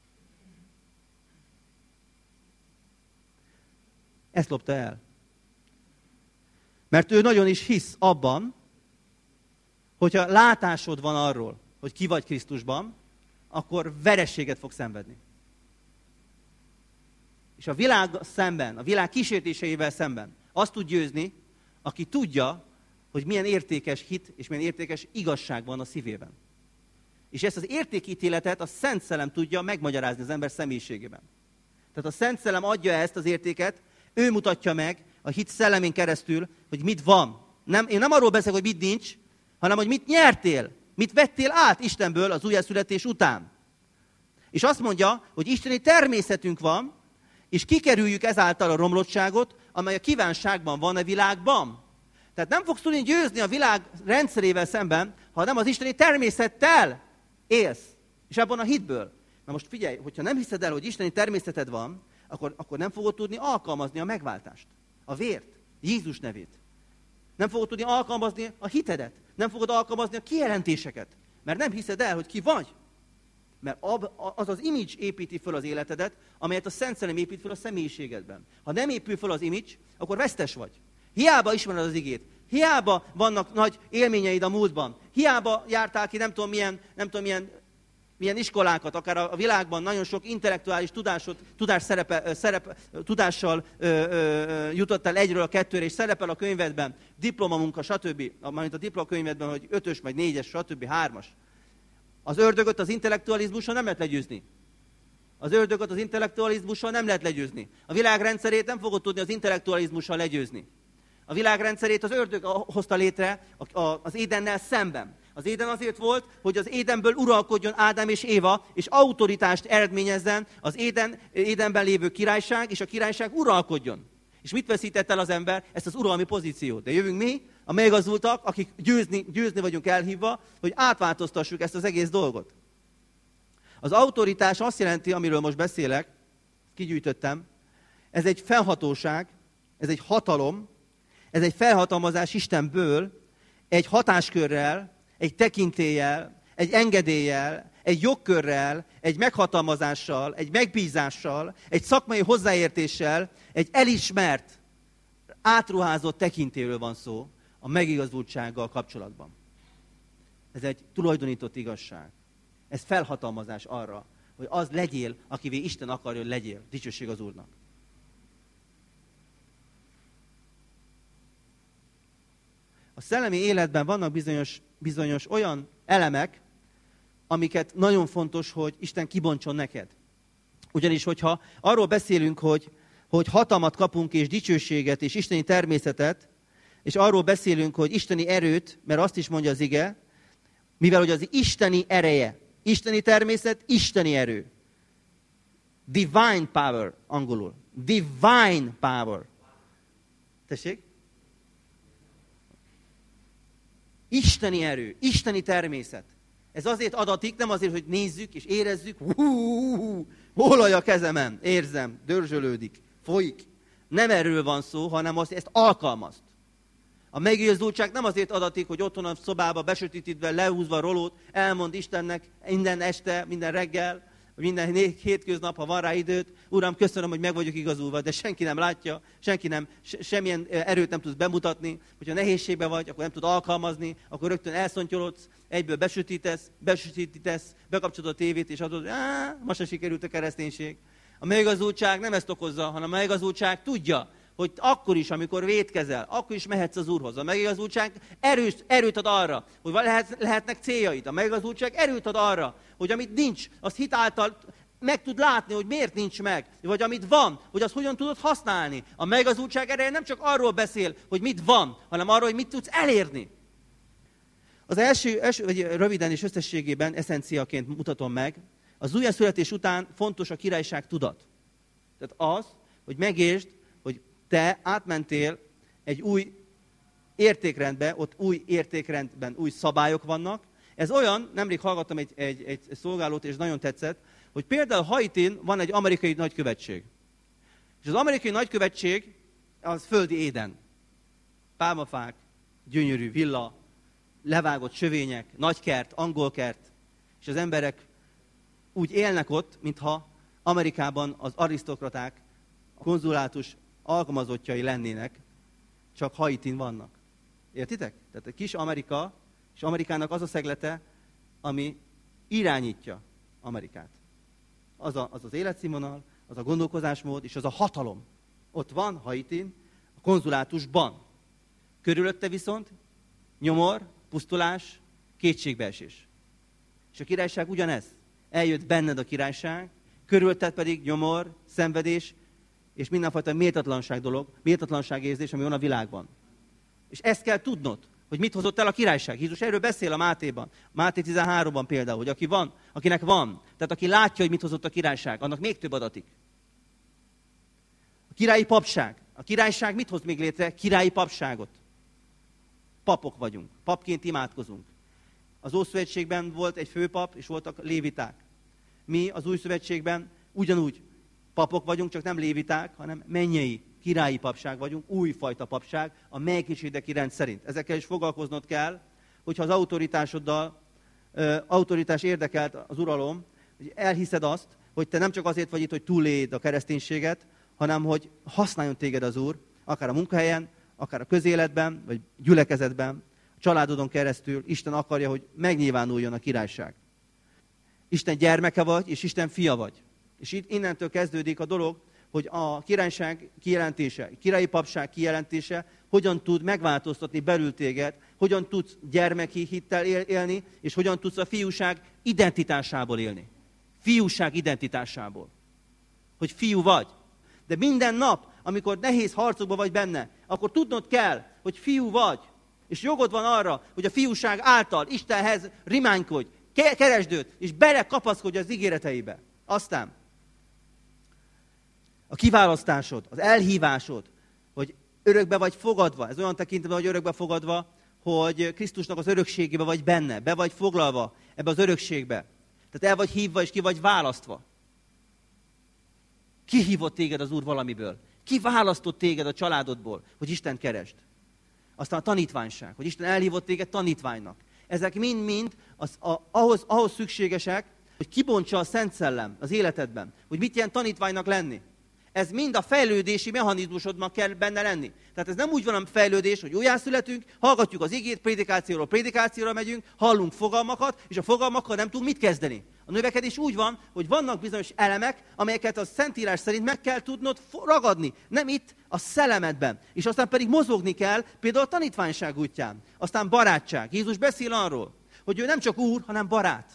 Ezt lopta el. Mert ő nagyon is hisz abban, hogyha látásod van arról, hogy ki vagy Krisztusban, akkor verességet fog szenvedni. És a világ szemben, a világ kísértéseivel szemben azt tud győzni, aki tudja, hogy milyen értékes hit és milyen értékes igazság van a szívében. És ezt az értékítéletet a Szent Szellem tudja megmagyarázni az ember személyiségében. Tehát a Szent Szellem adja ezt az értéket, ő mutatja meg a hit szellemén keresztül, hogy mit van. Nem, én nem arról beszélek, hogy mit nincs, hanem hogy mit nyertél, mit vettél át Istenből az újjászületés után. És azt mondja, hogy isteni természetünk van, és kikerüljük ezáltal a romlottságot, amely a kívánságban van a világban. Tehát nem fogsz tudni győzni a világ rendszerével szemben, ha nem az isteni természettel élsz. És abban a hitből. Na most figyelj, hogyha nem hiszed el, hogy isteni természeted van, akkor, akkor nem fogod tudni alkalmazni a megváltást, a vért, Jézus nevét. Nem fogod tudni alkalmazni a hitedet, nem fogod alkalmazni a kijelentéseket, mert nem hiszed el, hogy ki vagy. Mert az az image építi föl az életedet, amelyet a Szent Szellem épít föl a személyiségedben. Ha nem épül föl az image, akkor vesztes vagy. Hiába ismered az igét, hiába vannak nagy élményeid a múltban, hiába jártál ki nem tudom milyen, nem tudom milyen, milyen iskolákat, akár a világban nagyon sok intellektuális tudásot, tudás szerepe, szerepe, tudással ö, ö, jutottál egyről a kettőre, és szerepel a könyvedben, diplomamunka, stb. Majd a diplomakönyvedben, hogy ötös, vagy négyes, stb. Hármas. Az ördögöt az intellektualizmussal nem lehet legyőzni. Az ördögöt az intellektualizmussal nem lehet legyőzni. A világ rendszerét nem fogod tudni az intellektualizmussal legyőzni. A világ rendszerét az ördög hozta létre az Édennel szemben. Az Éden azért volt, hogy az Édenből uralkodjon Ádám és Éva, és autoritást eredményezzen az Éden, Édenben lévő királyság, és a királyság uralkodjon. És mit veszített el az ember? Ezt az uralmi pozíciót. De jövünk mi, a megigazultak, akik győzni, győzni vagyunk elhívva, hogy átváltoztassuk ezt az egész dolgot. Az autoritás azt jelenti, amiről most beszélek, kigyűjtöttem, ez egy felhatóság, ez egy hatalom, ez egy felhatalmazás Istenből, egy hatáskörrel, egy tekintéllyel, egy engedéllyel, egy jogkörrel, egy meghatalmazással, egy megbízással, egy szakmai hozzáértéssel, egy elismert, átruházott tekintélyről van szó a megigazultsággal kapcsolatban. Ez egy tulajdonított igazság. Ez felhatalmazás arra, hogy az legyél, akivé Isten akarja, hogy legyél. Dicsőség az Úrnak. A szellemi életben vannak bizonyos, bizonyos olyan elemek, amiket nagyon fontos, hogy Isten kibontson neked. Ugyanis, hogyha arról beszélünk, hogy, hogy hatalmat kapunk, és dicsőséget, és isteni természetet, és arról beszélünk, hogy isteni erőt, mert azt is mondja az ige, mivel hogy az isteni ereje, isteni természet, isteni erő. Divine power, angolul. Divine power. Tessék? Isteni erő, isteni természet. Ez azért adatik, nem azért, hogy nézzük és érezzük, hú, olaj a kezemen, érzem, dörzsölődik, folyik. Nem erről van szó, hanem azt, ezt alkalmazt. A megigazultság nem azért adatik, hogy otthon a szobába besötétítve, lehúzva rolót, elmond Istennek minden este, minden reggel, minden hétköznap, ha van rá időt, Uram, köszönöm, hogy meg vagyok igazulva, de senki nem látja, senki nem, semmilyen erőt nem tudsz bemutatni, hogyha nehézségben vagy, akkor nem tud alkalmazni, akkor rögtön elszontyolodsz, egyből besötítesz, besötítesz, bekapcsolod a tévét, és adod, áh, ma se sikerült a kereszténység. A megigazultság nem ezt okozza, hanem a megigazultság tudja, hogy akkor is, amikor vétkezel, akkor is mehetsz az Úrhoz. A megigazultság erős, erőt ad arra, hogy lehet, lehetnek céljaid. A megigazultság erőt ad arra, hogy amit nincs, azt hit által meg tud látni, hogy miért nincs meg. Vagy amit van, hogy azt hogyan tudod használni. A megigazultság ereje nem csak arról beszél, hogy mit van, hanem arról, hogy mit tudsz elérni. Az első, első vagy röviden és összességében eszenciaként mutatom meg, Az újjászületés után fontos a királyság tudat. Tehát az, hogy megértsd, hogy te átmentél egy új értékrendbe, ott új értékrendben új szabályok vannak. Ez olyan, nemrég hallgattam egy, egy, egy szolgálót, és nagyon tetszett, hogy például Haitin van egy amerikai nagykövetség. És az amerikai nagykövetség az földi Éden. Pálmafák, gyönyörű villa, levágott sövények, nagykert, angolkert, és az emberek úgy élnek ott, mintha Amerikában az arisztokraták, a konzulátus alkalmazottjai lennének, csak Haitin vannak. Értitek? Tehát a kis Amerika, és Amerikának az a szeglete, ami irányítja Amerikát. Az, a, az az életszínvonal, az a gondolkozásmód, és az a hatalom. Ott van Haitin, a konzulátusban. Körülötte viszont nyomor, pusztulás, kétségbeesés. És a királyság ugyanez. Eljött benned a királyság, körülötted pedig nyomor, szenvedés, és mindenfajta méltatlanság dolog, méltatlanság érzés, ami van a világban. És ezt kell tudnod, hogy mit hozott el a királyság. Jézus erről beszél a Mátéban. Máté tizenháromban például, hogy aki van, akinek van, tehát aki látja, hogy mit hozott a királyság, annak még több adatik. A királyi papság. A királyság mit hoz még létre? Királyi papságot. Papok vagyunk. Papként imádkozunk. Az Ószövetségben volt egy főpap, és voltak léviták. Mi az Új Szövetségben ugyanúgy papok vagyunk, csak nem léviták, hanem mennyei, királyi papság vagyunk, újfajta papság, a melkisédeki rend szerint. Ezekkel is foglalkoznod kell, hogyha az autoritásoddal, ö, autoritás érdekelt az uralom, hogy elhiszed azt, hogy te nem csak azért vagy itt, hogy túléld a kereszténységet, hanem hogy használjon téged az Úr, akár a munkahelyen, akár a közéletben, vagy gyülekezetben, a családodon keresztül. Isten akarja, hogy megnyilvánuljon a királyság. Isten gyermeke vagy, és Isten fia vagy. És itt innentől kezdődik a dolog, hogy a királyság kijelentése, a királyi papság kijelentése hogyan tud megváltoztatni belül téged, hogyan tudsz gyermeki hittel élni, és hogyan tudsz a fiúság identitásából élni. Fiúság identitásából. Hogy fiú vagy. De minden nap, amikor nehéz harcokban vagy benne, akkor tudnod kell, hogy fiú vagy. És jogod van arra, hogy a fiúság által Istenhez rimánykodj, keresd őt, és belekapaszkodj az ígéreteibe. Aztán a kiválasztásod, az elhívásod, hogy örökbe vagy fogadva, ez olyan tekintetben, hogy örökbe fogadva, hogy Krisztusnak az örökségébe vagy benne, be vagy foglalva ebbe az örökségbe. Tehát el vagy hívva, és ki vagy választva. Ki hívott téged az Úr valamiből? Ki választott téged a családodból, hogy Istent keresd? Aztán a tanítványság, hogy Isten elhívott téged tanítványnak. Ezek mind-mind az, a, ahhoz, ahhoz szükségesek, hogy kibontsa a Szent Szellem az életedben, hogy mit jelent tanítványnak lenni. Ez mind a fejlődési mechanizmusodnak kell benne lenni. Tehát ez nem úgy van a fejlődés, hogy újjászületünk, hallgatjuk az igét, prédikációról prédikációra megyünk, hallunk fogalmakat, és a fogalmakkal nem tudunk mit kezdeni. A növekedés úgy van, hogy vannak bizonyos elemek, amelyeket a Szentírás szerint meg kell tudnod ragadni. Nem itt, a szellemedben. És aztán pedig mozogni kell, például a tanítványság útján. Aztán barátság. Jézus beszél arról, hogy ő nem csak úr, hanem barát.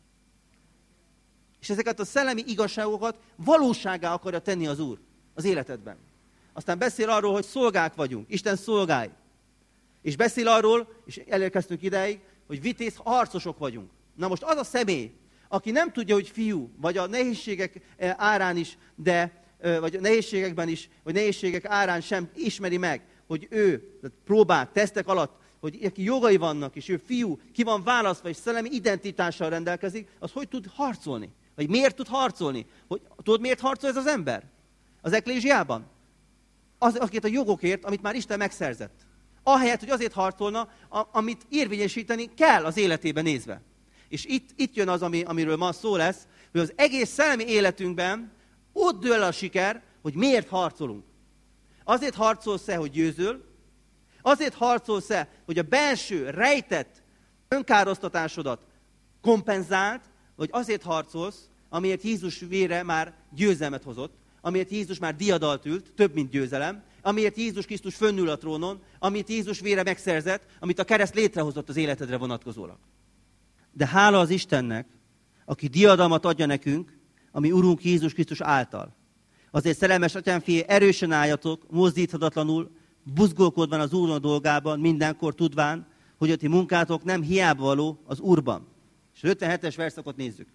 És ezeket a szellemi igazságokat valósággá akarja tenni az Úr az életedben. Aztán beszél arról, hogy szolgák vagyunk, Isten szolgái. És beszél arról, és elérkeztünk ideig, hogy vitéz harcosok vagyunk. Na most az a személy, aki nem tudja, hogy fiú, vagy a nehézségek árán is, de, vagy a nehézségekben is, vagy nehézségek árán sem ismeri meg, hogy ő próbák, tesztek alatt, hogy neki jogai vannak, és ő fiú, ki van választva, és szellemi identitással rendelkezik, az hogy tud harcolni? Vagy miért tud harcolni? Hogy, tudod, miért harcol ez az ember? Az eklézsiában? Az, akit a jogokért, amit már Isten megszerzett. Ahelyett, hogy azért harcolna, a, amit érvényesíteni kell az életében nézve. És itt, itt jön az, ami, amiről ma szó lesz, hogy az egész szellemi életünkben ott dől a siker, hogy miért harcolunk. Azért harcolsz-e, hogy győzöl? Azért harcolsz-e, hogy a belső, rejtett önkárosztatásodat kompenzált, vagy azért harcolsz, amiért Jézus vére már győzelmet hozott, amiért Jézus már diadalt ült, több, mint győzelem, amiért Jézus Krisztus fönnül a trónon, amit Jézus vére megszerzett, amit a kereszt létrehozott az életedre vonatkozólag. De hála az Istennek, aki diadalmat adja nekünk, ami Urunk Jézus Krisztus által. Azért, szerelmes atyánfié, erősen álljatok, mozdíthatatlanul, buzgolkodván az Úrnak dolgában, mindenkor tudván, hogy a ti munkátok nem hiába való az Úrban. És az ötvenhetes verszakot nézzük.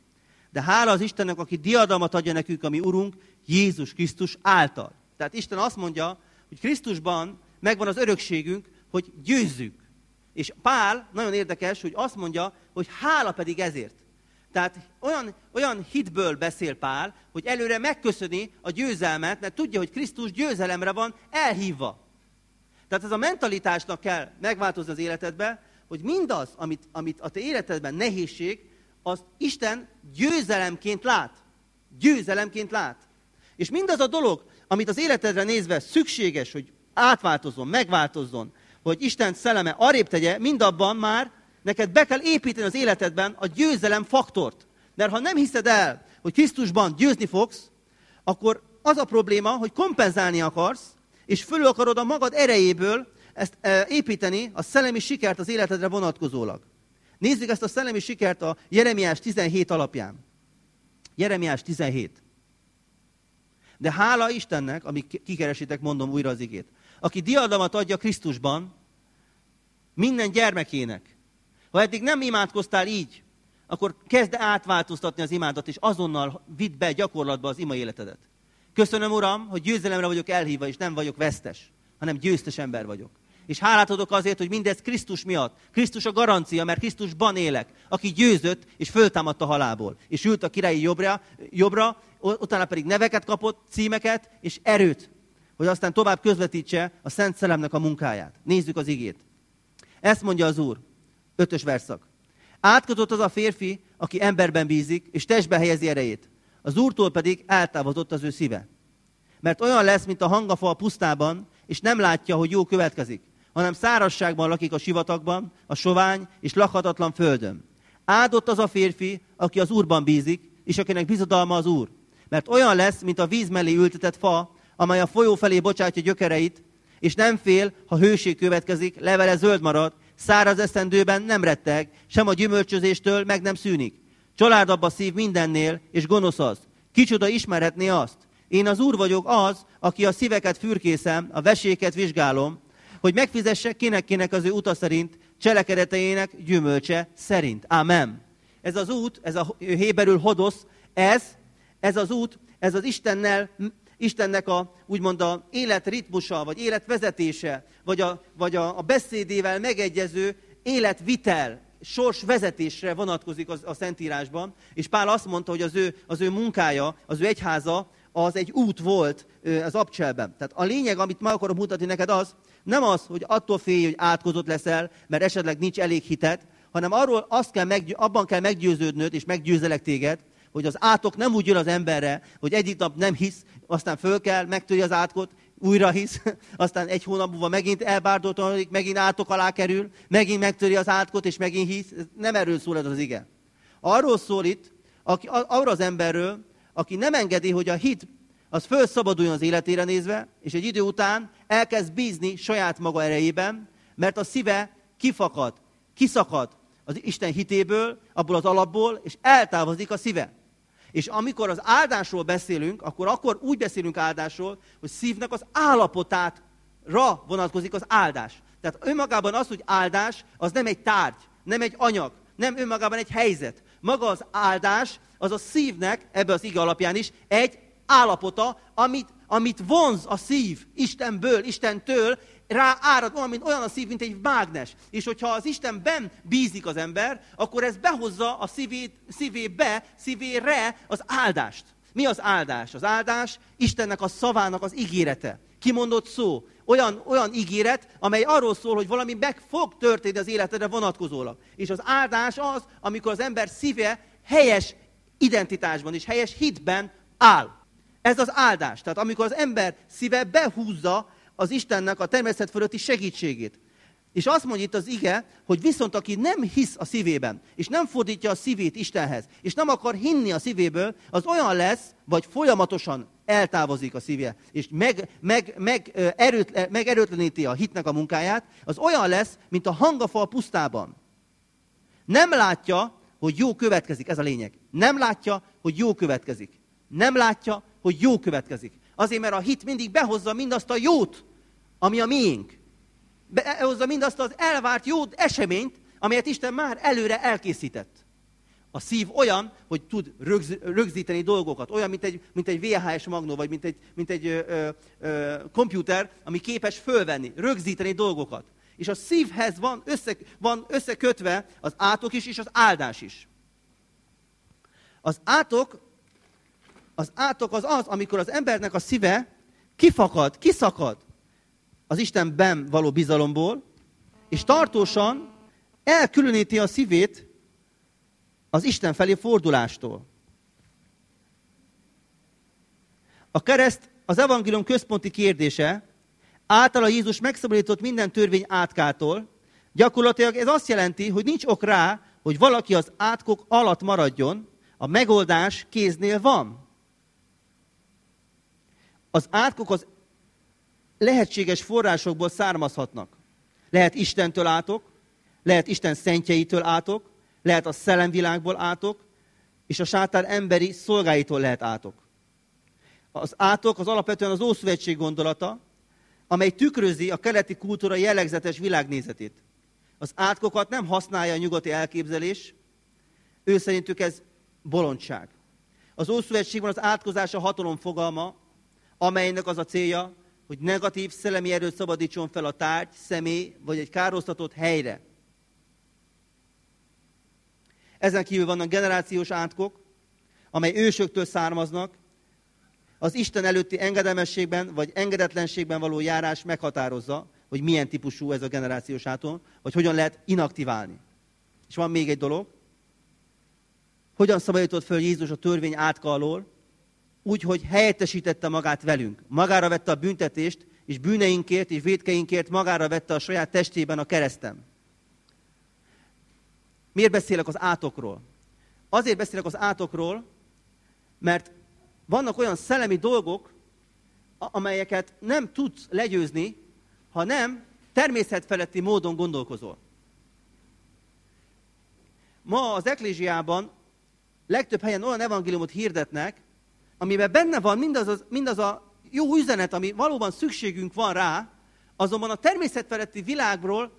De hála az Istennek, aki diadalmat adja nekünk, ami Urunk, Jézus Krisztus által. Tehát Isten azt mondja, hogy Krisztusban megvan az örökségünk, hogy győzzük. És Pál nagyon érdekes, hogy azt mondja, hogy hála pedig ezért. Tehát olyan, olyan hitből beszél Pál, hogy előre megköszöni a győzelmet, mert tudja, hogy Krisztus győzelemre van elhívva. Tehát ez a mentalitásnak kell megváltozni az életedbe, hogy mindaz, amit, amit a te életedben nehézség, azt Isten győzelemként lát. Győzelemként lát. És mindaz a dolog, amit az életedre nézve szükséges, hogy átváltozzon, megváltozzon, hogy Isten szelleme arrébb tegye, mindabban már neked be kell építeni az életedben a győzelem faktort. Mert ha nem hiszed el, hogy Krisztusban győzni fogsz, akkor az a probléma, hogy kompenzálni akarsz, és fölül akarod a magad erejéből ezt e, építeni, a szellemi sikert az életedre vonatkozólag. Nézzük ezt a szellemi sikert a Jeremiás tizenhét alapján. Jeremiás tizenhét. De hála Istennek, amíg kikeresitek, mondom újra az igét, aki diadalmat adja Krisztusban minden gyermekének. Ha eddig nem imádkoztál így, akkor kezd átváltoztatni az imádat, és azonnal vidd be gyakorlatba az ima életedet. Köszönöm, Uram, hogy győzelemre vagyok elhívva, és nem vagyok vesztes, hanem győztes ember vagyok. És hálát adok azért, hogy mindez Krisztus miatt. Krisztus a garancia, mert Krisztusban élek, aki győzött, és föltámadt a halálból. És ült a királyi jobbra, jobbra, utána pedig neveket kapott, címeket, és erőt, hogy aztán tovább közvetítse a Szent Szellemnek a munkáját. Nézzük az igét. Ezt mondja az Úr, ötös verszak. Átkozott az a férfi, aki emberben bízik, és testbe helyezi erejét. Az Úrtól pedig eltávozott az ő szíve. Mert olyan lesz, mint a hangafa a pusztában, és nem látja, hogy jó következik, hanem szárazságban lakik a sivatagban, a sovány és lakhatatlan földön. Áldott az a férfi, aki az Úrban bízik, és akinek bizodalma az Úr. Mert olyan lesz, mint a víz mellé ültetett fa, amely a folyó felé bocsátja gyökereit, és nem fél, ha hőség következik, levele zöld marad, száraz esztendőben nem retteg, sem a gyümölcsözéstől meg nem szűnik. Családabb a szív mindennél, és gonosz az. Kicsoda ismerhetné azt? Én az Úr vagyok az, aki a szíveket fürkészem, a veséket vizsgálom, hogy megfizesse kinek-kinek az ő uta szerint, cselekedeteinek gyümölcse szerint. Amen. Ez az út, ez a héberül hodosz, ez, ez az út, ez az Istennel, Istennek a, úgymond a életritmusa, vagy életvezetése, vagy a, vagy a, a beszédével megegyező életvitel, sorsvezetésre vonatkozik az, a Szentírásban. És Pál azt mondta, hogy az ő, az ő munkája, az ő egyháza, az egy út volt az Abcselben. Tehát a lényeg, amit meg akarom mutatni neked az, nem az, hogy attól félj, hogy átkozott leszel, mert esetleg nincs elég hited, hanem arról azt kell meggy- abban kell meggyőződnöd, és meggyőzelek téged, hogy az átok nem úgy jön az emberre, hogy egyik nap nem hisz, aztán föl kell, megtöri az átkot, újra hisz, aztán egy hónap múlva megint elbárdoltodik, megint átok alá kerül, megint megtöri az átkot, és megint hisz. Nem erről szól ez az ige. Arról szól itt, aki, arra az emberről, aki nem engedi, hogy a hit az fölszabaduljon az életére nézve, és egy idő után elkezd bízni saját maga erejében, mert a szíve kifakad, kiszakad az Isten hitéből, abból az alapból, és eltávozik a szíve. És amikor az áldásról beszélünk, akkor, akkor úgy beszélünk áldásról, hogy szívnek az állapotára vonatkozik az áldás. Tehát önmagában az, hogy áldás, az nem egy tárgy, nem egy anyag, nem önmagában egy helyzet. Maga az áldás, az a szívnek, ebbe az ige alapján is, egy állapota, amit, amit vonz a szív Istenből, Istentől, rá árad, olyan, mint, olyan a szív, mint egy mágnes. És hogyha az Istenben bízik az ember, akkor ez behozza a szívét, szívébe, szívére az áldást. Mi az áldás? Az áldás Istennek a szavának az ígérete. Kimondott szó. Olyan, olyan ígéret, amely arról szól, hogy valami meg fog történni az életedre vonatkozólag. És az áldás az, amikor az ember szíve helyes identitásban és helyes hitben áll. Ez az áldás. Tehát amikor az ember szíve behúzza az Istennek a természet fölötti segítségét. És azt mondja itt az ige, hogy viszont aki nem hisz a szívében, és nem fordítja a szívét Istenhez, és nem akar hinni a szívéből, az olyan lesz, vagy folyamatosan eltávozik a szívje, és meg, meg, meg, erőtlen, meg erőtleníti a hitnek a munkáját, az olyan lesz, mint a hangafa a pusztában. Nem látja, hogy jó következik, ez a lényeg. Nem látja, hogy jó következik. Nem látja, hogy jó következik. Azért, mert a hit mindig behozza mindazt a jót, ami a miénk. Behozza mindazt az elvárt jó eseményt, amelyet Isten már előre elkészített. A szív olyan, hogy tud rögzíteni dolgokat. Olyan, mint egy, mint egy vé há es magnó, vagy mint egy, mint egy ö, ö, ö, komputer, ami képes fölvenni, rögzíteni dolgokat. És a szívhez van, össze, van összekötve az átok is, és az áldás is. Az átok, az átok az az, amikor az embernek a szíve kifakad, kiszakad az Istenben való bizalomból, és tartósan elkülöníti a szívét az Isten felé fordulástól. A kereszt az evangélium központi kérdése, általa Jézus megszabadított minden törvény átkától. Gyakorlatilag ez azt jelenti, hogy nincs ok rá, hogy valaki az átkok alatt maradjon, a megoldás kéznél van. Az átkok az lehetséges forrásokból származhatnak. Lehet Istentől átok, lehet Isten szentjeitől átok, lehet a szellemvilágból átok, és a sátán emberi szolgáitól lehet átok. Az átok az alapvetően az Ószövetség gondolata, amely tükrözi a keleti kultúra jellegzetes világnézetét. Az átkokat nem használja a nyugati elképzelés, ő szerintük ez bolondság. Az Ószövetségben az átkozás a hatalom fogalma, amelynek az a célja, hogy negatív szellemi erőt szabadítson fel a tárgy, személy vagy egy károsztatott helyre. Ezen kívül vannak generációs átkok, amely ősöktől származnak, az Isten előtti engedelmességben vagy engedetlenségben való járás meghatározza, hogy milyen típusú ez a generációs átok, vagy hogyan lehet inaktiválni. És van még egy dolog, hogyan szabadított föl Jézus a törvény átka alól, úgy, hogy helyettesítette magát velünk. Magára vette a büntetést, és bűneinkért és vétkeinkért magára vette a saját testében a kereszten. Miért beszélek az átokról? Azért beszélek az átokról, mert vannak olyan szellemi dolgok, amelyeket nem tudsz legyőzni, ha nem természetfeletti módon gondolkozol. Ma az eklézsiában legtöbb helyen olyan evangéliumot hirdetnek, amiben benne van mindaz, az, mindaz a jó üzenet, ami valóban szükségünk van rá, azonban a természetfeletti világról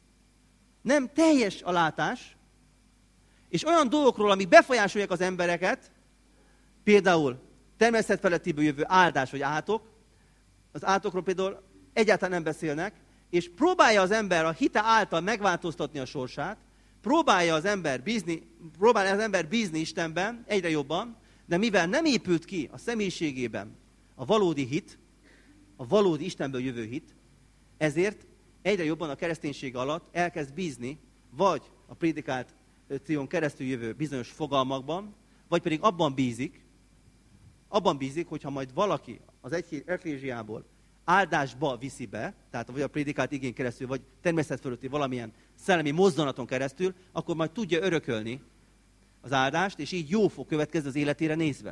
nem teljes a látás, és olyan dolgokról, amik befolyásolják az embereket, például természetfelettiből jövő áldás vagy átok, az átokról például egyáltalán nem beszélnek, és próbálja az ember a hite által megváltoztatni a sorsát, próbálja az ember bízni, próbálja az ember bízni Istenben egyre jobban, de mivel nem épült ki a személyiségében a valódi hit, a valódi Istenből jövő hit, ezért egyre jobban a kereszténység alatt elkezd bízni, vagy a prédikáción keresztül jövő bizonyos fogalmakban, vagy pedig abban bízik, abban bízik, hogyha majd valaki az eklézsiából áldásba viszi be, tehát vagy a prédikált igén keresztül, vagy természet fölötti valamilyen szellemi mozdulaton keresztül, akkor majd tudja örökölni az áldást, és így jó fog következni az életére nézve.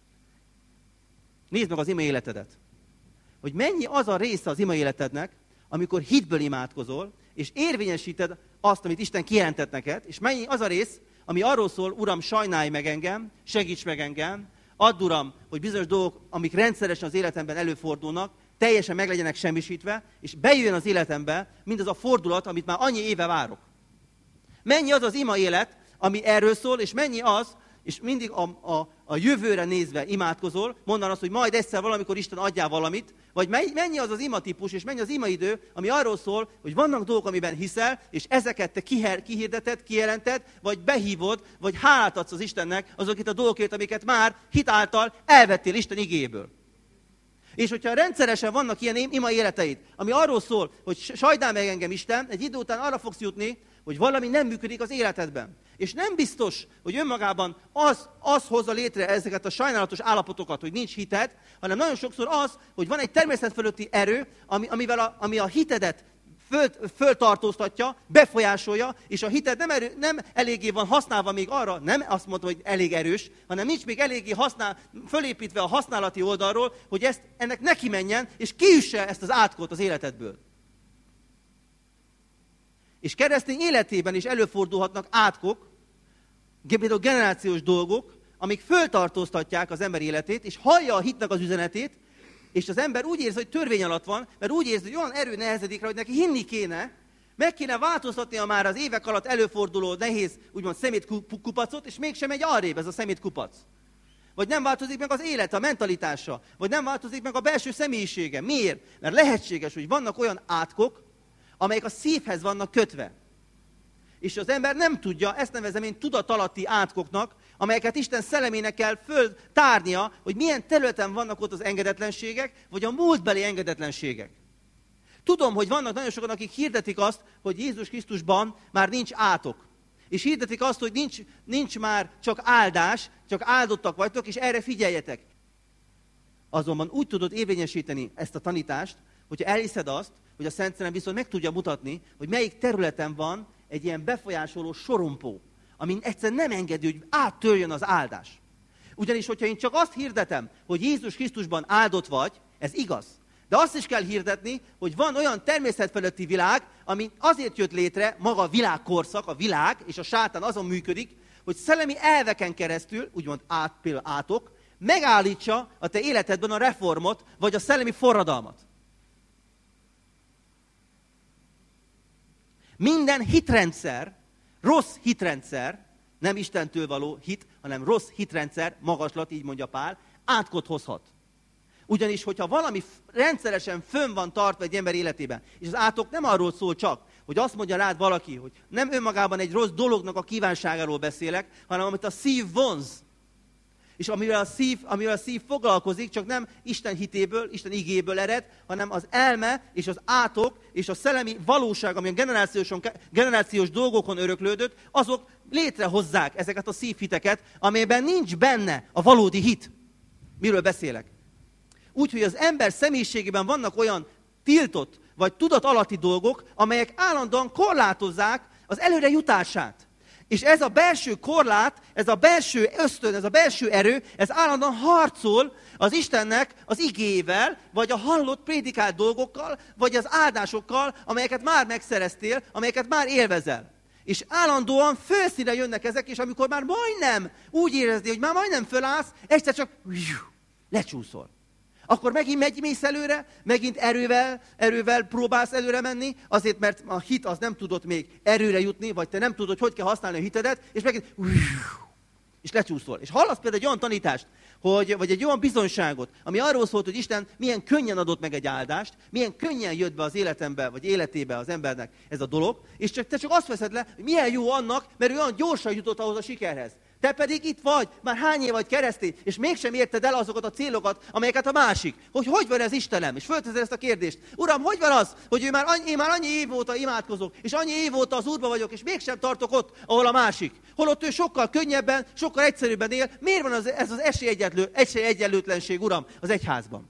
Nézd meg az ima életedet, hogy mennyi az a része az ima életednek, amikor hitből imádkozol, és érvényesíted azt, amit Isten kijelentett neked, és mennyi az a rész, ami arról szól, Uram, sajnálj meg engem, segíts meg engem, add, Uram, hogy bizonyos dolgok, amik rendszeresen az életemben előfordulnak, teljesen meg legyenek semmisítve, és bejöjjön az életembe mindaz a fordulat, amit már annyi éve várok. Mennyi az az ima élet, ami erről szól, és mennyi az, és mindig a, a, a jövőre nézve imádkozol, mondaná azt, hogy majd egyszer valamikor Isten adjál valamit, vagy mennyi az az ima típus, és mennyi az ima idő, ami arról szól, hogy vannak dolgok, amiben hiszel, és ezeket te kihirdeted, kijelented, vagy behívod, vagy hálát adsz az Istennek azokért a dolgokért, amiket már hit által elvettél Isten igéből. És hogyha rendszeresen vannak ilyen ima életeid, ami arról szól, hogy sajnálj meg engem Isten, egy idő után arra fogsz jutni, hogy valami nem működik az életedben. És nem biztos, hogy önmagában az, az hozza létre ezeket a sajnálatos állapotokat, hogy nincs hited, hanem nagyon sokszor az, hogy van egy természet fölötti erő, ami, amivel a, ami a hitedet föl, föltartóztatja, befolyásolja, és a hited nem, erő, nem eléggé van használva még arra, nem azt mondta, hogy elég erős, hanem nincs még eléggé használ, fölépítve a használati oldalról, hogy ezt, ennek neki menjen, és kiüsse ezt az átkot az életedből. És keresztény életében is előfordulhatnak átkok, például generációs dolgok, amik föltartóztatják az ember életét, és hallja a hitnek az üzenetét, és az ember úgy érzi, hogy törvény alatt van, mert úgy érzi, hogy olyan erő nehezedik rá, hogy neki hinni kéne, Meg kéne változtatnia már az évek alatt előforduló nehéz, úgymond szemétkupacot, és mégsem megy arrébb ez a szemétkupac. Vagy nem változik meg az élet, a mentalitása, vagy nem változik meg a belső személyisége. Miért? Mert lehetséges, hogy vannak olyan átkok, amelyek a szívhez vannak kötve. És az ember nem tudja, ezt nevezem én tudatalatti átkoknak, amelyeket Isten szellemének kell föltárnia, hogy milyen területen vannak ott az engedetlenségek, vagy a múltbeli engedetlenségek. Tudom, hogy vannak nagyon sokan, akik hirdetik azt, hogy Jézus Krisztusban már nincs átok. És hirdetik azt, hogy nincs, nincs már csak áldás, csak áldottak vagytok, és erre figyeljetek. Azonban úgy tudod érvényesíteni ezt a tanítást, hogyha elhiszed azt, hogy a Szent Szellem viszont meg tudja mutatni, hogy melyik területen van egy ilyen befolyásoló sorompó, amin egyszerűen nem engedi, hogy áttörjön az áldás. Ugyanis, hogyha én csak azt hirdetem, hogy Jézus Krisztusban áldott vagy, ez igaz. De azt is kell hirdetni, hogy van olyan természetfeletti világ, ami azért jött létre, maga a világkorszak, a világ és a sátán azon működik, hogy szellemi elveken keresztül, úgymond át, például átok, megállítsa a te életedben a reformot, vagy a szellemi forradalmat. Minden hitrendszer, rossz hitrendszer, nem Istentől való hit, hanem rossz hitrendszer, magaslat, így mondja Pál, átkot hozhat. Ugyanis, hogyha valami rendszeresen fönn van tartva egy ember életében, és az átok nem arról szól csak, hogy azt mondja rád valaki, hogy nem önmagában egy rossz dolognak a kívánságáról beszélek, hanem amit a szív vonz. És amivel a szív, amivel a szív foglalkozik, csak nem Isten hitéből, Isten igéből ered, hanem az elme és az átok és a szellemi valóság, ami a generációs, generációs dolgokon öröklődött, azok létrehozzák ezeket a szívhiteket, amelyben nincs benne a valódi hit. Miről beszélek? Úgyhogy az ember személyiségében vannak olyan tiltott vagy tudat alatti dolgok, amelyek állandóan korlátozzák az előre jutását. És ez a belső korlát, ez a belső ösztön, ez a belső erő, ez állandóan harcol az Istennek az igével, vagy a hallott, prédikált dolgokkal, vagy az áldásokkal, amelyeket már megszereztél, amelyeket már élvezel. És állandóan fölszínre jönnek ezek, és amikor már majdnem úgy érezni, hogy már majdnem fölállsz, egyszer csak lecsúszol. Akkor megint megy, mész előre, megint erővel, erővel próbálsz előre menni, azért, mert a hit az nem tudott még erőre jutni, vagy te nem tudod, hogy kell használni a hitedet, és megint és lecsúszol. És hallasz például egy olyan tanítást, hogy, vagy egy olyan bizonyságot, ami arról szólt, hogy Isten milyen könnyen adott meg egy áldást, milyen könnyen jött be az életembe, vagy életébe az embernek ez a dolog, és csak, te csak azt veszed le, hogy milyen jó annak, mert ő olyan gyorsan jutott ahhoz a sikerhez. Te pedig itt vagy, már hány év vagy keresztény, és mégsem érted el azokat a célokat, amelyeket a másik. Hogy hogy van ez Istenem? És fölteszed ezt a kérdést. Uram, hogy van az, hogy ő már annyi, én már annyi év óta imádkozok, és annyi év óta az Úrban vagyok, és mégsem tartok ott, ahol a másik. Holott ő sokkal könnyebben, sokkal egyszerűbben él. Miért van az, ez az esélyegyenlőtlenség, Uram, az egyházban?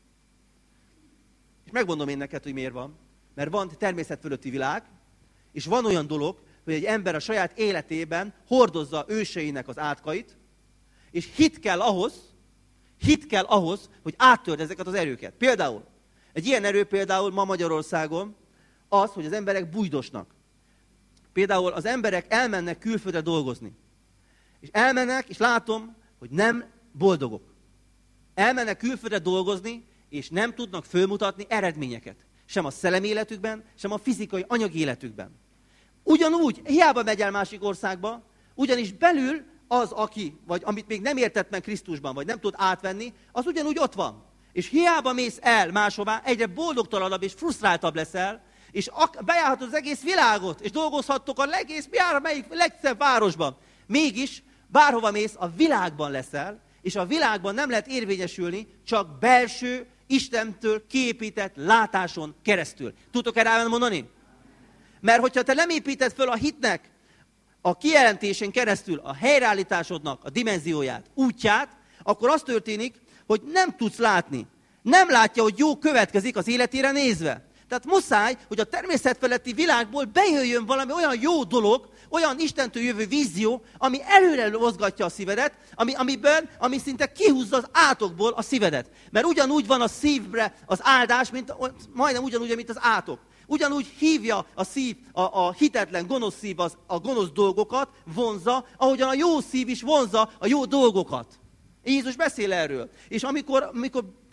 És megmondom én neked, hogy miért van. Mert van természet fölötti világ, és van olyan dolog, hogy egy ember a saját életében hordozza őseinek az átkait, és hit kell ahhoz, hit kell ahhoz, hogy áttörd ezeket az erőket. Például, egy ilyen erő például ma Magyarországon az, hogy az emberek bujdosnak. Például az emberek elmennek külföldre dolgozni. És elmennek, és látom, hogy nem boldogok. Elmennek külföldre dolgozni, és nem tudnak fölmutatni eredményeket. Sem a szellemi életükben, sem a fizikai, anyagi életükben. Ugyanúgy, hiába megy el másik országba, ugyanis belül az, aki, vagy amit még nem értett meg Krisztusban, vagy nem tud átvenni, az ugyanúgy ott van. És hiába mész el máshová, egyre boldogtalanabb és frusztráltabb leszel, és bejárhatod az egész világot, és dolgozhattok a legész, melyik legszebb városban. Mégis, bárhova mész, a világban leszel, és a világban nem lehet érvényesülni, csak belső, Istentől kiépített látáson keresztül. Tudtok erre mondani? Mert hogyha te nem építed föl a hitnek a kijelentésén keresztül a helyreállításodnak a dimenzióját, útját, akkor az történik, hogy nem tudsz látni. Nem látja, hogy jó következik az életére nézve. Tehát muszáj, hogy a természetfeletti világból bejöjjön valami olyan jó dolog, olyan Istentől jövő vízió, ami előre mozgatja a szívedet, ami, amiben, ami szinte kihúzza az átokból a szívedet. Mert ugyanúgy van a szívre az áldás, mint, majdnem ugyanúgy, mint az átok. Ugyanúgy hívja a szív, a, a hitetlen, gonosz szív az, a gonosz dolgokat, vonzza, ahogyan a jó szív is vonzza a jó dolgokat. Jézus beszél erről. És amikor, amikor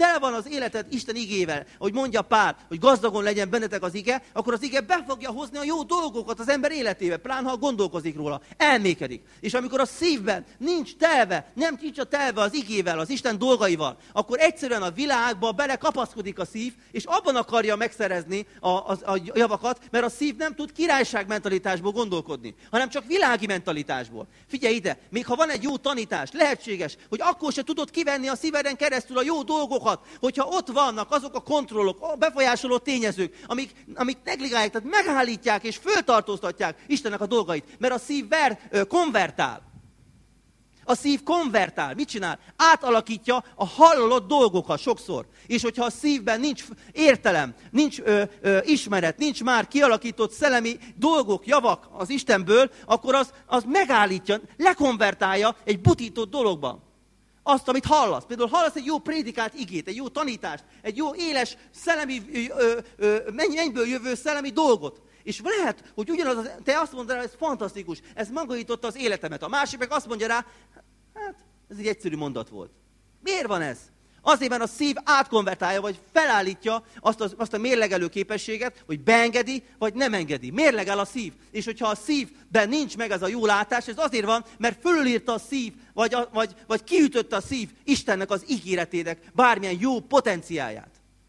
tele van az életed Isten igével, hogy mondja Pál, hogy gazdagon legyen bennetek az ige, akkor az ige be fogja hozni a jó dolgokat az ember életébe, pláne ha gondolkozik róla, elmékedik. És amikor a szívben nincs telve, nem nincs a telve az igével, az Isten dolgaival, akkor egyszerűen a világba belekapaszkodik a szív, és abban akarja megszerezni a, a, a javakat, mert a szív nem tud királyság mentalitásból gondolkodni, hanem csak világi mentalitásból. Figyelj ide, még ha van egy jó tanítás, lehetséges, hogy akkor se tudod kivenni a szíveden keresztül a jó dolgokat, hogyha ott vannak azok a kontrollok, a befolyásoló tényezők, amik, amik negligálják, tehát megállítják és föltartóztatják Istennek a dolgait, mert a szív ver, konvertál. A szív konvertál. Mit csinál? Átalakítja a hallott dolgokat sokszor. És hogyha a szívben nincs értelem, nincs ö, ö, ismeret, nincs már kialakított szellemi dolgok, javak az Istenből, akkor az, az megállítja, lekonvertálja egy butított dologba. Azt, amit hallasz. Például hallasz egy jó prédikált igét, egy jó tanítást, egy jó éles, szellemi, ö, ö, mennyből jövő szellemi dolgot. És lehet, hogy ugyanaz, te azt mondod rá, ez fantasztikus, ez magarította az életemet. A másik meg azt mondja rá, hát ez egy egyszerű mondat volt. Miért van ez? Azért, mert a szív átkonvertálja, vagy felállítja azt, az, azt a mérlegelő képességet, hogy beengedi, vagy nem engedi. Mérlegel a szív. És hogyha a szívben nincs meg ez a jó látás, ez azért van, mert fölülírta a szív, vagy, a, vagy, vagy kiütötte a szív Istennek az ígéretének bármilyen jó potenciáját.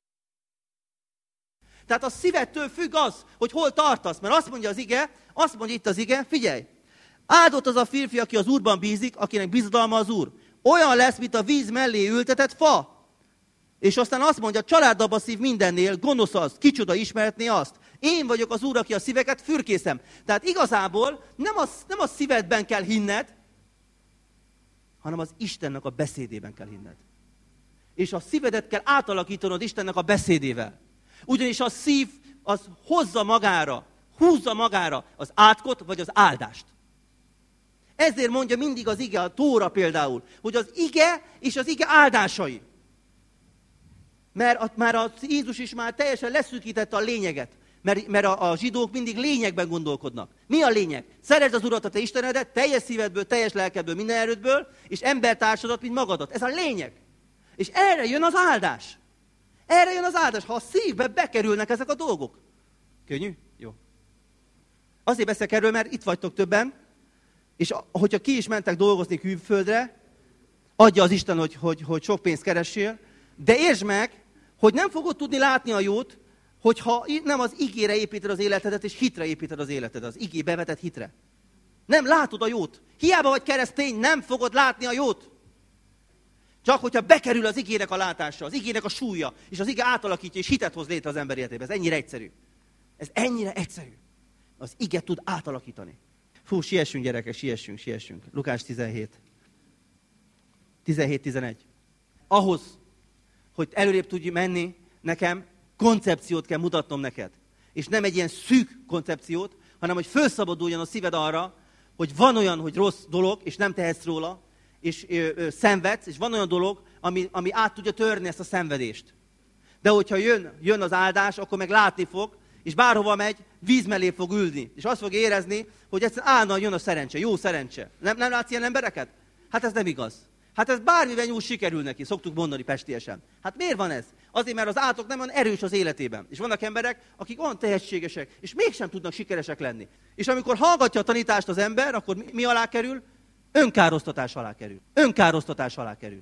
Tehát a szívettől függ az, hogy hol tartasz. Mert azt mondja az ige, azt mondja itt az ige, figyelj, áldott az a férfi, aki az Úrban bízik, akinek bizodalma az Úr. Olyan lesz, mint a víz mellé ültetett fa. És aztán azt mondja, családabb a szív mindennél, gonosz az, kicsoda ismerhetné azt. Én vagyok az Úr, aki a szíveket fürkészem. Tehát igazából nem a, nem a szívedben kell hinned, hanem az Istennek a beszédében kell hinned. És a szívedet kell átalakítanod Istennek a beszédével. Ugyanis a szív az hozza magára, húzza magára az átkot vagy az áldást. Ezért mondja mindig az ige, a Tóra például, hogy az ige és az ige áldásai. Mert a, már a Jézus is már teljesen leszűkítette a lényeget. Mert, mert a, a zsidók mindig lényegben gondolkodnak. Mi a lényeg? Szeresd az Urat, a te Istenedet, teljes szívedből, teljes lelkedből, minden erődből, és embertársadat, mint magadat. Ez a lényeg. És erre jön az áldás. Erre jön az áldás, ha a szívbe bekerülnek ezek a dolgok. Könnyű? Jó. Azért beszélek erről, mert itt vagytok többen, és hogyha ki is mentek dolgozni külföldre, adja az Isten, hogy, hogy, hogy sok pénzt keressél, de értsd meg, hogy nem fogod tudni látni a jót, hogyha nem az igére építed az életedet, és hitre építed az életedet, az igébe vetett hitre. Nem látod a jót. Hiába vagy keresztény, nem fogod látni a jót. Csak hogyha bekerül az igének a látása, az igének a súlya, és az ige átalakítja, és hitet hoz létre az ember életébe. Ez ennyire egyszerű. Ez ennyire egyszerű. Az ige tud átalakítani. Fú, siessünk gyerekek, siessünk, siessünk. Lukás tizenhét. tizenhét tizenegy. Ahhoz, hogy előrébb tudj menni, nekem koncepciót kell mutatnom neked. És nem egy ilyen szűk koncepciót, hanem hogy felszabaduljon a szíved arra, hogy van olyan, hogy rossz dolog, és nem tehetsz róla, és ö, ö, szenvedsz, és van olyan dolog, ami, ami át tudja törni ezt a szenvedést. De hogyha jön, jön az áldás, akkor meg látni fog, és bárhova megy, víz mellé fog ülni. És azt fog érezni, hogy egyszerűen állandóan jön a szerencse, jó szerencse. Nem, nem látsz ilyen embereket? Hát ez nem igaz. Hát ez bármivel nyúl sikerül neki, szoktuk mondani pestiesen. Hát miért van ez? Azért, mert az átok nem olyan erős az életében. És vannak emberek, akik olyan tehetségesek, és mégsem tudnak sikeresek lenni. És amikor hallgatja a tanítást az ember, akkor mi, mi alá kerül? Önkárosztatás alá kerül. Önkárosztatás alá kerül.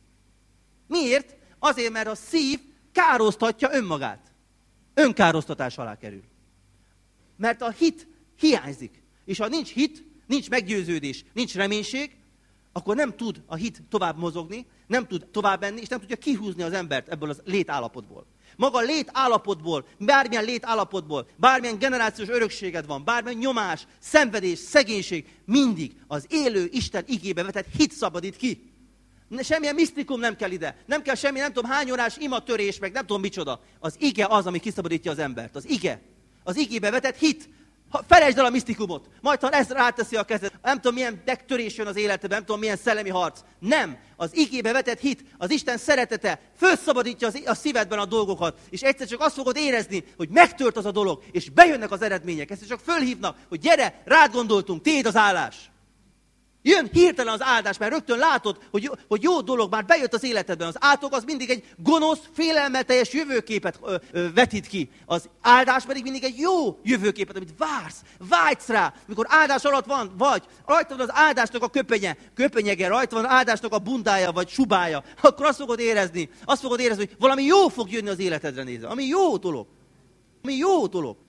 Miért? Azért, mert a szív károsztatja önmagát. Önkárosztatás alá kerül. Mert a hit hiányzik. És ha nincs hit, nincs meggyőződés, nincs reménység, akkor nem tud a hit tovább mozogni, nem tud tovább menni, és nem tudja kihúzni az embert ebből az létállapotból. Maga létállapotból, bármilyen létállapotból, bármilyen generációs örökséged van, bármilyen nyomás, szenvedés, szegénység, mindig az élő Isten igébe vetett hit szabadít ki. Semmilyen misztikum nem kell ide. Nem kell semmi, nem tudom, hány órás imatörés, meg nem tudom micsoda. Az ige az, ami kiszabadítja az embert. Az ige. Az igébe vetett hit. Ha, felejtsd el a misztikumot. Majd, ha ez ráteszi a kezed, nem tudom, milyen megtörés jön az életedben, nem tudom, milyen szellemi harc. Nem. Az igébe vetett hit, az Isten szeretete felszabadítja az, a szívedben a dolgokat. És egyszer csak azt fogod érezni, hogy megtört az a dolog, és bejönnek az eredmények. Ezt csak fölhívnak, hogy gyere, rád gondoltunk, tiéd az állás. Jön hirtelen az áldás, mert rögtön látod, hogy jó, hogy jó dolog már bejött az életedben. Az átok az mindig egy gonosz, félelemmel teljes jövőképet ö, ö, vetít ki. Az áldás pedig mindig egy jó jövőképet, amit vársz, vágysz rá. Mikor áldás alatt van, vagy rajta van az áldásnak a köpenye, köpenyege, rajta van az áldásnak a bundája, vagy subája, akkor azt fogod érezni, azt fogod érezni, hogy valami jó fog jönni az életedre nézve. Ami jó dolog. Ami jó dolog.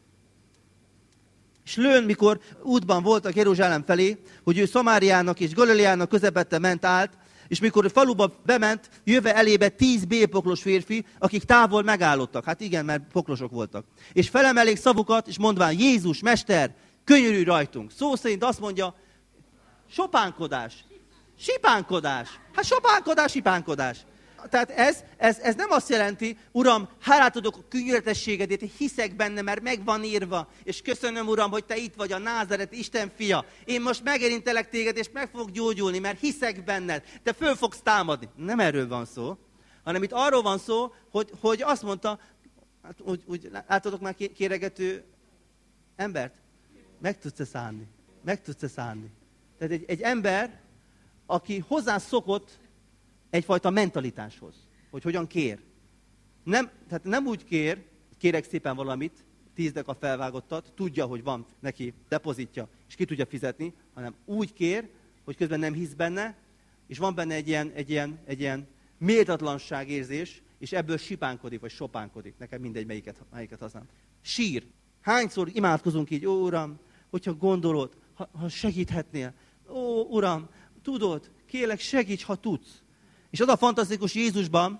És lőn, mikor útban voltak Jeruzsálem felé, hogy ő Szamáriának és Galileának közepette ment állt, és mikor a faluba bement, jöve elébe tíz bélpoklos férfi, akik távol megállottak. Hát igen, mert poklosok voltak. És felemelik szavukat, és mondván, Jézus, Mester, könyörülj rajtunk. Szó szerint azt mondja, sopánkodás. Sipánkodás. Hát sopánkodás, sipánkodás. Tehát ez, ez, ez nem azt jelenti, Uram, hálát adok a könyörületességedért, hiszek benne, mert meg van írva, és köszönöm, Uram, hogy Te itt vagy, a Názáreti Isten fia. Én most megérintelek téged, és meg fogok gyógyulni, mert hiszek benned. Te föl fogsz támadni. Nem erről van szó, hanem itt arról van szó, hogy, hogy azt mondta, hát úgy, úgy látotok már kéregető embert? Meg tudsz-e szállni? Meg tudsz-e szállni? Tehát egy, egy ember, aki hozzászokott egyfajta mentalitáshoz, hogy hogyan kér. Nem, tehát nem úgy kér, kérek szépen valamit, tízdek a felvágottat, tudja, hogy van neki depozitja, és ki tudja fizetni, hanem úgy kér, hogy közben nem hisz benne, és van benne egy ilyen, egy ilyen, egy ilyen méltatlanságérzés, és ebből sipánkodik, vagy sopánkodik. Nekem mindegy, melyiket, melyiket használom. Sír. Hányszor imádkozunk így, ó, Uram, hogyha gondolod, ha, ha segíthetnél. Ó, Uram, tudod, kérlek, segíts, ha tudsz. És az a fantasztikus Jézusban,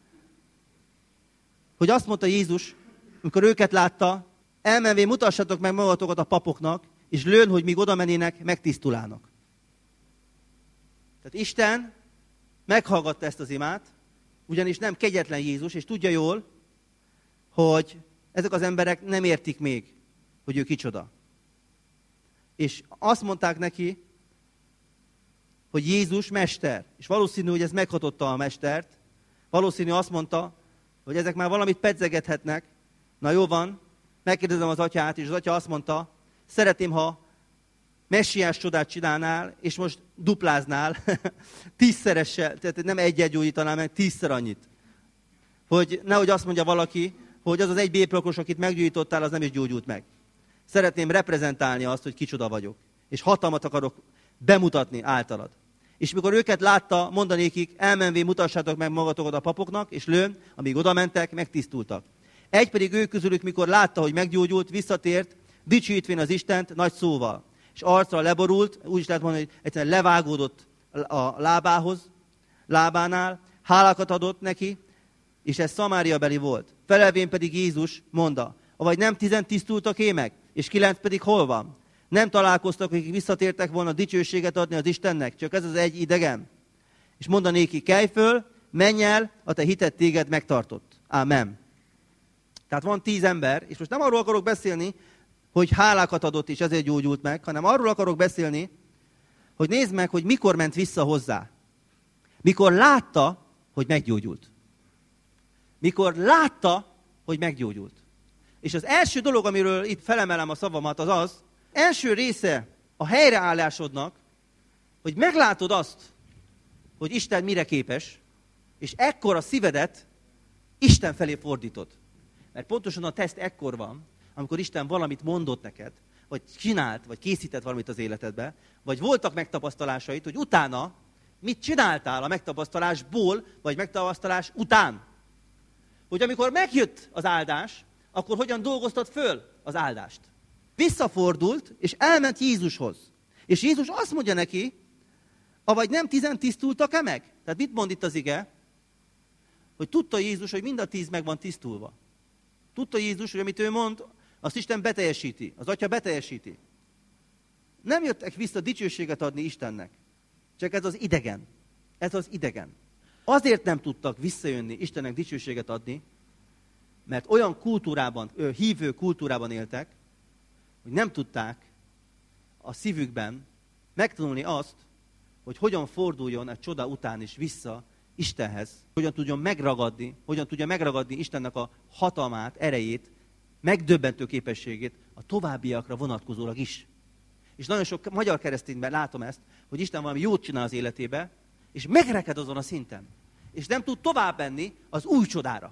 hogy azt mondta Jézus, amikor őket látta, elmenvén mutassatok meg magatokat a papoknak, és lőn, hogy míg oda mennének, megtisztulának. Tehát Isten meghallgatta ezt az imát, ugyanis nem kegyetlen Jézus, és tudja jól, hogy ezek az emberek nem értik még, hogy ő kicsoda. És azt mondták neki, hogy Jézus mester. És valószínű, hogy ez meghatotta a mestert. Valószínű azt mondta, hogy ezek már valamit pedzegethetnek. Na jó van, megkérdezem az atyát, és az atya azt mondta, szeretném, ha messiás csodát csinálnál, és most dupláznál, tízszeressel, tehát nem egy-egy gyógyítanál meg, tízszer annyit. Hogy nehogy azt mondja valaki, hogy az az egy bélpoklos, akit meggyógyítottál, az nem is gyógyult meg. Szeretném reprezentálni azt, hogy kicsoda vagyok. És hatalmat akarok bemutatni általad. És mikor őket látta, mondanékik, elmenvén mutassátok meg magatokat a papoknak, és lőn, amíg oda mentek, megtisztultak. Egy pedig ő közülük, mikor látta, hogy meggyógyult, visszatért, dicsőítvén az Istent nagy szóval. És arcra leborult, úgy is lehet mondani, hogy egyszerűen levágódott a lábához, lábánál, hálákat adott neki, és ez Szamáriabeli volt. Felelvén pedig Jézus mondta, avagy nem tizen tisztultak én meg, és kilenc pedig hol van? Nem találkoztak, akik visszatértek volna dicsőséget adni az Istennek, csak ez az egy idegen. És mondanéki, kelj föl, menj el, a te hited téged megtartott. Ámen. Tehát van tíz ember, és most nem arról akarok beszélni, hogy hálákat adott, és ezért gyógyult meg, hanem arról akarok beszélni, hogy nézd meg, hogy mikor ment vissza hozzá. Mikor látta, hogy meggyógyult. Mikor látta, hogy meggyógyult. És az első dolog, amiről itt felemelem a szavamat, az az, első része a helyreállásodnak, hogy meglátod azt, hogy Isten mire képes, és ekkor a szívedet Isten felé fordítod. Mert pontosan a teszt ekkor van, amikor Isten valamit mondott neked, vagy csinált, vagy készített valamit az életedbe, vagy voltak megtapasztalásait, hogy utána mit csináltál a megtapasztalásból, vagy megtapasztalás után. Hogy amikor megjött az áldás, akkor hogyan dolgoztad föl az áldást. Visszafordult, és elment Jézushoz. És Jézus azt mondja neki, avagy nem tizen tisztultak-e meg? Tehát mit mond itt az ige? Hogy tudta Jézus, hogy mind a tíz meg van tisztulva. Tudta Jézus, hogy amit ő mond, azt Isten beteljesíti, az Atya beteljesíti. Nem jöttek vissza dicsőséget adni Istennek. Csak ez az idegen. Ez az idegen. Azért nem tudtak visszajönni Istennek dicsőséget adni, mert olyan kultúrában, hívő kultúrában éltek, hogy nem tudták a szívükben megtanulni azt, hogy hogyan forduljon egy csoda után is vissza Istenhez, hogyan tudjon megragadni, hogyan tudja megragadni Istennek a hatalmát, erejét, megdöbbentő képességét a továbbiakra vonatkozólag is. És nagyon sok magyar keresztényben látom ezt, hogy Isten valami jót csinál az életébe, és megreked azon a szinten. És nem tud tovább menni az új csodára.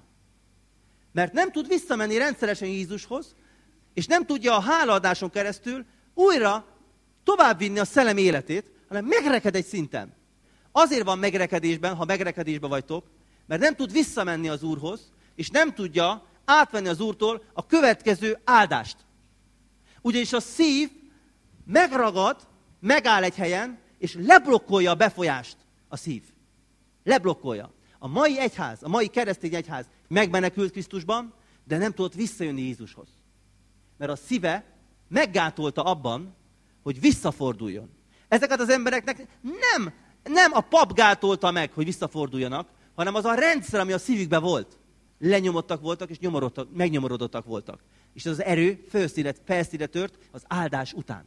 Mert nem tud visszamenni rendszeresen Jézushoz, és nem tudja a hálaadáson keresztül újra továbbvinni a szellem életét, hanem megreked egy szinten. Azért van megrekedésben, ha megrekedésben vagytok, mert nem tud visszamenni az Úrhoz, és nem tudja átvenni az Úrtól a következő áldást. Ugyanis a szív megragad, megáll egy helyen, és leblokkolja a befolyást a szív. Leblokkolja. A mai egyház, a mai keresztény egyház megmenekült Krisztusban, de nem tudott visszajönni Jézushoz. Mert a szíve meggátolta abban, hogy visszaforduljon. Ezeket az embereknek nem, nem a pap gátolta meg, hogy visszaforduljanak, hanem az a rendszer, ami a szívükben volt. Lenyomottak voltak, és megnyomorodottak voltak. És ez az erő felszínre tört az áldás után.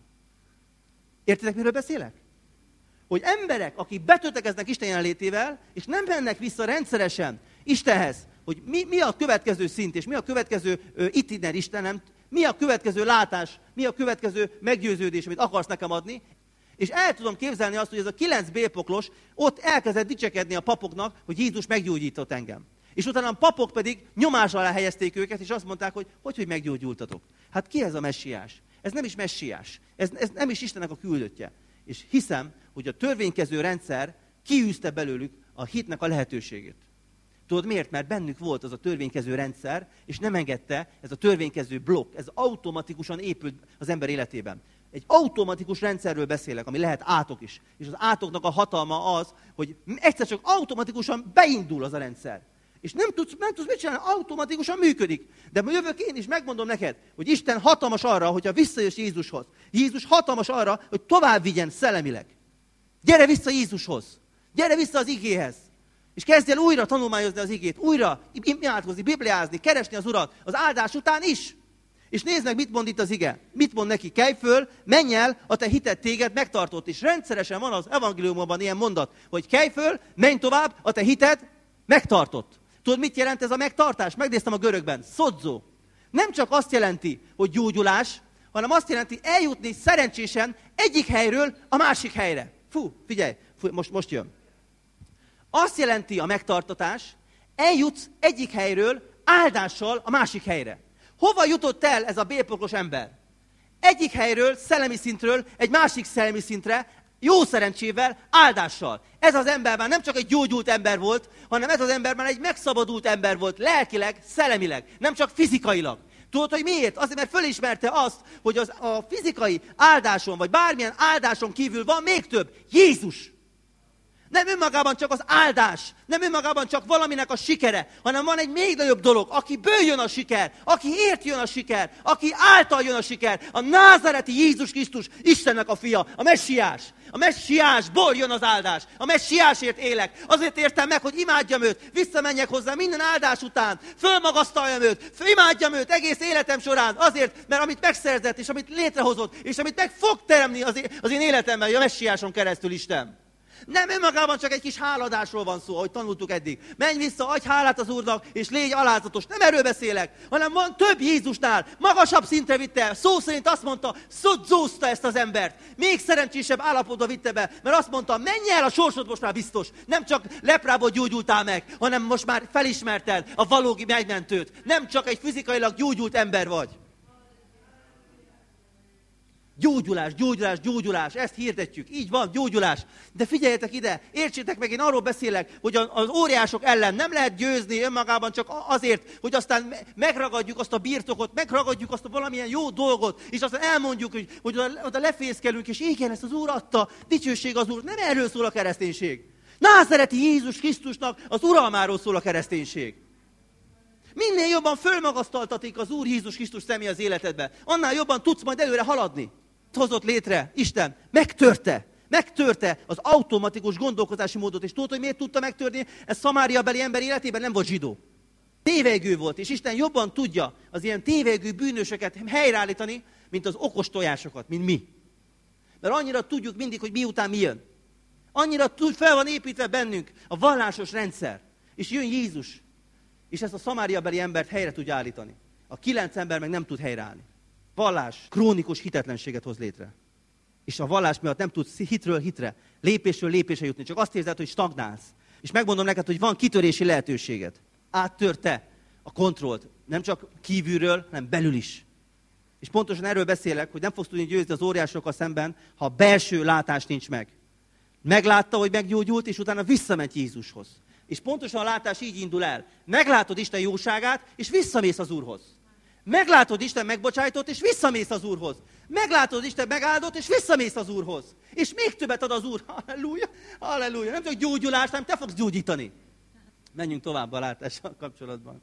Értitek, miről beszélek? Hogy emberek, akik betöltekeznek Isten jelenlétével, és nem mennek vissza rendszeresen Istenhez, hogy mi, mi a következő szint, és mi a következő uh, itiner Istenem, mi a következő látás, mi a következő meggyőződés, amit akarsz nekem adni, és el tudom képzelni azt, hogy ez a kilenc bélpoklos ott elkezdett dicsekedni a papoknak, hogy Jézus meggyógyított engem. És utána a papok pedig nyomás alá helyezték őket, és azt mondták, hogy hogy, hogy meggyógyultatok. Hát ki ez a messiás? Ez nem is messiás. Ez, ez nem is Istennek a küldöttje. És hiszem, hogy a törvénykező rendszer kiűzte belőlük a hitnek a lehetőségét. Tudod miért? Mert bennük volt az a törvénykező rendszer, és nem engedte ez a törvénykező blokk, ez automatikusan épült az ember életében. Egy automatikus rendszerről beszélek, ami lehet átok is. És az átoknak a hatalma az, hogy egyszer csak automatikusan beindul az a rendszer. És nem tudsz, nem tudsz mit csinálni, automatikusan működik. De jövök én is, megmondom neked, hogy Isten hatalmas arra, hogyha visszajössz Jézushoz. Jézus hatalmas arra, hogy tovább vigyen szellemileg. Gyere vissza Jézushoz. Gyere vissza az igéhez. És kezdj el újra tanulmányozni az igét, újra imádkozni, bibliázni, keresni az Urat az áldás után is. És nézd meg, mit mond itt az ige. Mit mond neki? Kelj föl, menj el, a te hited téged megtartott. És rendszeresen van az evangéliumban ilyen mondat, hogy kelj föl, menj tovább, a te hited megtartott. Tudod, mit jelent ez a megtartás? Megnéztem a görögben. Szodzó. Nem csak azt jelenti, hogy gyógyulás, hanem azt jelenti eljutni szerencsésen egyik helyről a másik helyre. Fú, figyelj, fú, most, most jön. Azt jelenti a megtartatás, eljutsz egyik helyről áldással a másik helyre. Hova jutott el ez a bélpoklos ember? Egyik helyről, szellemi szintről, egy másik szellemi szintre, jó szerencsével, áldással. Ez az ember már nem csak egy gyógyult ember volt, hanem ez az ember már egy megszabadult ember volt, lelkileg, szellemileg, nem csak fizikailag. Tudod, hogy miért? Azért, mert fölismerte azt, hogy az, a fizikai áldáson, vagy bármilyen áldáson kívül van még több. Jézus! Nem önmagában csak az áldás, nem önmagában csak valaminek a sikere, hanem van egy még nagyobb dolog, akiből jön a siker, aki ért jön a siker, aki által jön a siker, a názáreti Jézus Krisztus, Istennek a fia, a messiás. A messiásból jön az áldás, a messiásért élek, azért értem meg, hogy imádjam őt, visszamenjek hozzá minden áldás után, fölmagasztaljam őt, imádjam őt egész életem során, azért, mert amit megszerzett, és amit létrehozott, és amit meg fog teremni az én, az én életemben, a messiáson keresztül Isten. Nem önmagában csak egy kis háladásról van szó, ahogy tanultuk eddig. Menj vissza, adj hálát az Úrnak, és légy alázatos. Nem erről beszélek, hanem van több Jézusnál. Magasabb szintre vitte. Szó szerint azt mondta, szodzózta ezt az embert. Még szerencsésebb állapotba vitte be, mert azt mondta, menj el, a sorsod most már biztos. Nem csak leprából gyógyultál meg, hanem most már felismerted a valógi megmentőt. Nem csak egy fizikailag gyógyult ember vagy. Gyógyulás, gyógyulás, gyógyulás, ezt hirdetjük. Így van, gyógyulás. De figyeljetek ide, értsétek meg, én arról beszélek, hogy az óriások ellen nem lehet győzni önmagában csak azért, hogy aztán megragadjuk azt a birtokot, megragadjuk azt a valamilyen jó dolgot, és aztán elmondjuk, hogy, hogy oda lefészkelünk, és igen, ezt az Úr adta, dicsőség az Úr. Nem erről szól a kereszténység. Názáreti Jézus Krisztusnak az uralmáról szól a kereszténység. Minél jobban fölmagasztaltatik az Úr Jézus Krisztus személy az életedbe, annál jobban tudsz majd előre haladni. Hozott létre Isten, megtörte, megtörte az automatikus gondolkozási módot, és tudod, hogy miért tudta megtörni? Ez szamáriabeli ember életében nem volt zsidó. Tévegő volt, és Isten jobban tudja az ilyen tévegő bűnösöket helyreállítani, mint az okos tojásokat, mint mi. Mert annyira tudjuk mindig, hogy miután mi jön. Annyira tud, fel van építve bennünk a vallásos rendszer, és jön Jézus, és ezt a szamáriabeli embert helyre tudja állítani. A kilenc ember meg nem tud helyreállni. Vallás krónikus hitetlenséget hoz létre. És a vallás miatt nem tudsz hitről hitre, lépésről lépésre jutni. Csak azt érzed, hogy stagnálsz. És megmondom neked, hogy van kitörési lehetőséged. Áttörte a kontrollt. Nem csak kívülről, hanem belül is. És pontosan erről beszélek, hogy nem fogsz tudni győzni az óriásokkal szemben, ha a belső látás nincs meg. Meglátta, hogy meggyógyult, és utána visszament Jézushoz. És pontosan a látás így indul el. Meglátod Isten jóságát, és visszamész az Úrhoz. Meglátod Isten megbocsájtott, és visszamész az Úrhoz. Meglátod Isten megáldott, és visszamész az Úrhoz. És még többet ad az Úr. Halleluja, halleluja. Nem csak gyógyulás, hanem te fogsz gyógyítani. Menjünk tovább a látással kapcsolatban.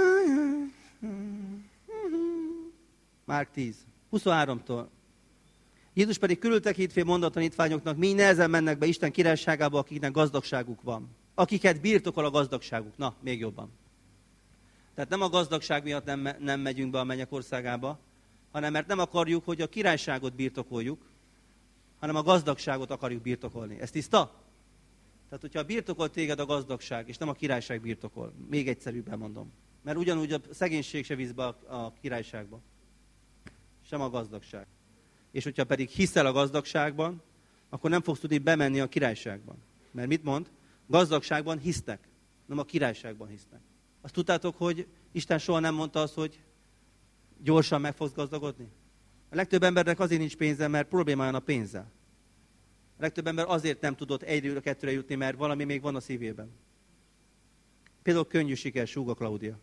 Márk tíz, huszonháromtól. Jézus pedig körültekintve mondott a tanítványoknak, mi nehezen mennek be Isten királyságába, akiknek gazdagságuk van. Akiket birtokol a gazdagságuk. Na, még jobban. Tehát nem a gazdagság miatt nem, nem megyünk be a mennyek országába, hanem mert nem akarjuk, hogy a királyságot birtokoljuk, hanem a gazdagságot akarjuk birtokolni. Ez tiszta? Tehát, hogyha birtokol téged a gazdagság, és nem a királyság birtokol. Még egyszerűbben mondom. Mert ugyanúgy a szegénység se visz be a, a királyságba. Sem a gazdagság. És hogyha pedig hiszel a gazdagságban, akkor nem fogsz tudni bemenni a királyságban. Mert mit mond? Gazdagságban hisznek, nem a királyságban hisznek. Azt tudtátok, hogy Isten soha nem mondta azt, hogy gyorsan meg fogsz gazdagodni? A legtöbb embernek azért nincs pénze, mert problémája van a pénzzel. A legtöbb ember azért nem tudott egyről, kettőre jutni, mert valami még van a szívében. Például könnyű siker, Súga Klaudia.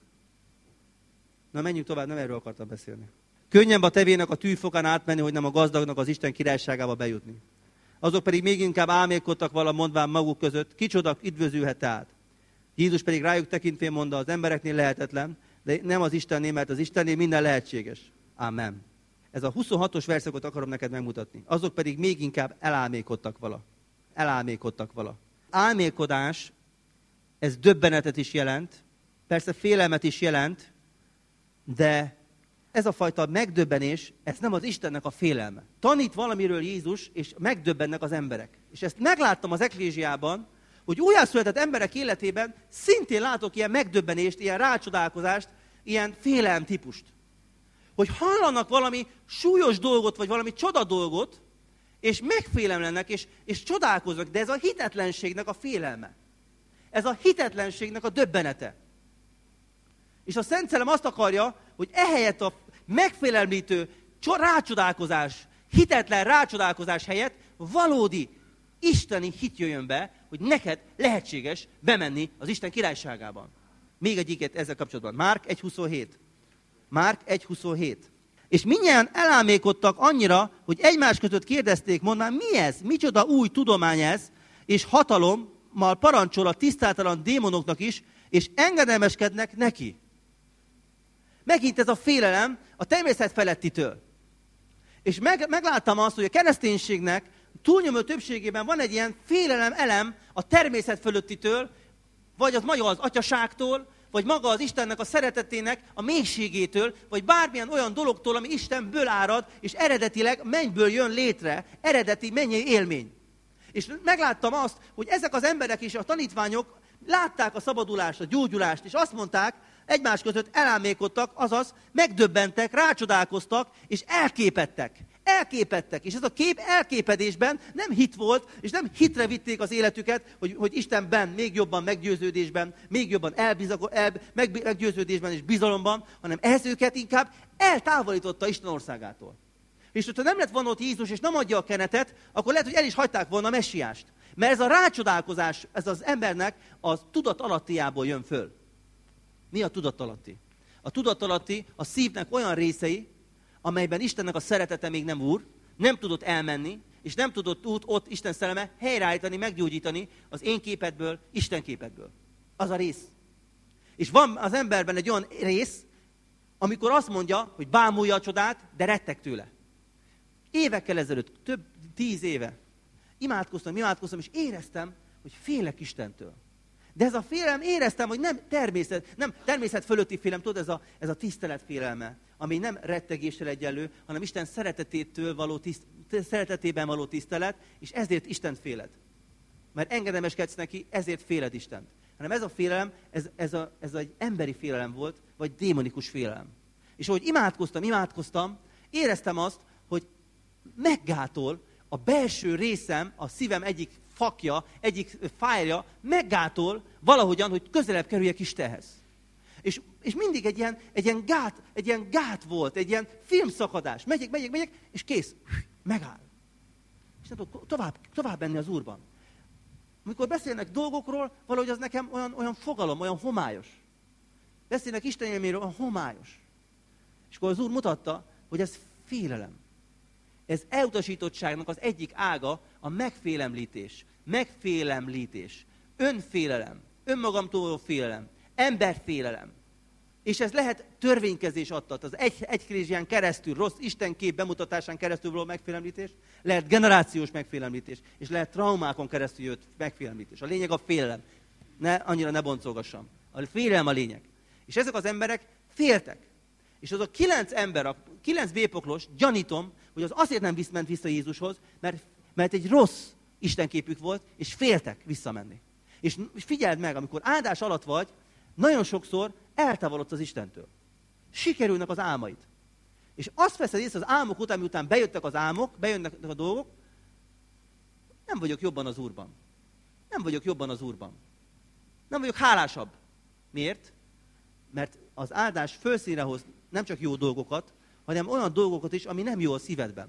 Na menjünk tovább, nem erről akartam beszélni. Könnyebb a tevének a tűfokán átmenni, hogy nem a gazdagnak az Isten királyságába bejutni. Azok pedig még inkább álmélkodtak vala, mondván maguk között, kicsoda üdvözülhet át. Jézus pedig rájuk tekintvén mondta, az embereknél lehetetlen, de nem az Istennél, mert az Istennél minden lehetséges. Amen. Ez a huszonhatos verszakot akarom neked megmutatni. Azok pedig még inkább elálmélkodtak vala. Elálmélkodtak vala. Álmélkodás, ez döbbenetet is jelent, persze félelmet is jelent, de ez a fajta megdöbbenés, ez nem az Istennek a félelme. Tanít valamiről Jézus, és megdöbbennek az emberek. És ezt megláttam az eklézsiában, hogy újjászületett emberek életében szintén látok ilyen megdöbbenést, ilyen rácsodálkozást, ilyen félelem típust. Hogy hallanak valami súlyos dolgot, vagy valami csoda dolgot, és megfélemlennek, és, és csodálkoznak, de ez a hitetlenségnek a félelme. Ez a hitetlenségnek a döbbenete. És a Szent Szellem azt akarja, hogy ehelyett a megfélemlítő rácsodálkozás, hitetlen rácsodálkozás helyett valódi isteni hit jöjjön be, hogy neked lehetséges bemenni az Isten királyságában. Még egyiket ezzel kapcsolatban. Márk egy huszonhét. Márk egy huszonhét. És mindjárt elálmélkodtak annyira, hogy egymás között kérdezték, mondván, mi ez? Micsoda új tudomány ez? És hatalommal parancsol a tisztátalan démonoknak is, és engedelmeskednek neki. Megint ez a félelem a természet felettitől. És meg, megláttam azt, hogy a kereszténységnek túlnyomó többségében van egy ilyen félelem elem a természet fölöttitől, vagy az maga az atyaságtól, vagy maga az Istennek a szeretetének a mélységétől, vagy bármilyen olyan dologtól, ami Istenből árad, és eredetileg mennyből jön létre, eredeti mennyei élmény. És megláttam azt, hogy ezek az emberek és a tanítványok látták a szabadulást, a gyógyulást, és azt mondták, egymás között elálmélkodtak, azaz megdöbbentek, rácsodálkoztak, és elképedtek. Elképedtek. És ez a kép elképedésben nem hit volt, és nem hitre vitték az életüket, hogy, hogy Istenben még jobban meggyőződésben, még jobban elbizago, el, meg, meggyőződésben és bizalomban, hanem ez őket inkább eltávolította Isten országától. És hogyha nem lett volna ott Jézus, és nem adja a kenetet, akkor lehet, hogy el is hagyták volna a messiást. Mert ez a rácsodálkozás, ez az embernek a tudatalattiából jön föl. Mi a tudatalatti? A tudatalatti a szívnek olyan részei, amelyben Istennek a szeretete még nem úr, nem tudott elmenni, és nem tudott út ott Isten szelleme helyreállítani, meggyógyítani az én képedből, Isten képedből. Az a rész. És van az emberben egy olyan rész, amikor azt mondja, hogy bámulja a csodát, de rettek tőle. Évekkel ezelőtt, több tíz éve imádkoztam, imádkoztam, és éreztem, hogy félek Istentől. De ez a félelem, éreztem, hogy nem természet, nem természet fölötti félelem, tudod, ez a, ez a tisztelet félelme, ami nem rettegéssel egyenlő, hanem Isten szeretetétől való tiszt, szeretetében való tisztelet, és ezért Istent féled. Mert engedelmeskedsz neki, ezért féled Istent. Hanem ez a félelem, ez, ez, a, ez egy emberi félelem volt, vagy démonikus félelem. És ahogy imádkoztam, imádkoztam, éreztem azt, hogy meggátol a belső részem, a szívem egyik fakja, egyik fájlja meggátol valahogyan, hogy közelebb kerüljek Istenhez. És, és mindig egy ilyen, egy, ilyen gát, egy ilyen gát volt, egy ilyen filmszakadás. Megyek, megyek, megyek, és kész. Megáll. És nem tudok tovább, tovább menni az Úrban. Amikor beszélnek dolgokról, valahogy az nekem olyan, olyan fogalom, olyan homályos. Beszélnek Isten élményről, olyan homályos. És akkor az Úr mutatta, hogy ez félelem. Ez elutasítottságnak az egyik ága a megfélemlítés. Megfélemlítés. Önfélelem. Önmagamtól félelem. Emberfélelem. És ez lehet törvénykezés adtat. Az egy, egykrészián keresztül, rossz istenkép bemutatásán keresztül való megfélemlítés, lehet generációs megfélemlítés, és lehet traumákon keresztül jött megfélemlítés. A lényeg a félelem. Ne, annyira ne boncolgassam. A félelem a lényeg. És ezek az emberek féltek. És az a kilenc ember, a kilenc B-poklos, gyanítom, hogy az azért nem ment vissza Jézushoz, mert, mert egy rossz istenképük volt, és féltek visszamenni. És figyeld meg, amikor áldás alatt vagy, nagyon sokszor eltávolodsz az Istentől. Sikerülnek az álmaid. És azt veszed észre az álmok után, miután bejöttek az álmok, bejönnek a dolgok, nem vagyok jobban az Úrban. Nem vagyok jobban az Úrban. Nem vagyok hálásabb. Miért? Mert az áldás fölszínre hoz nem csak jó dolgokat, hanem olyan dolgokat is, ami nem jó a szívedben.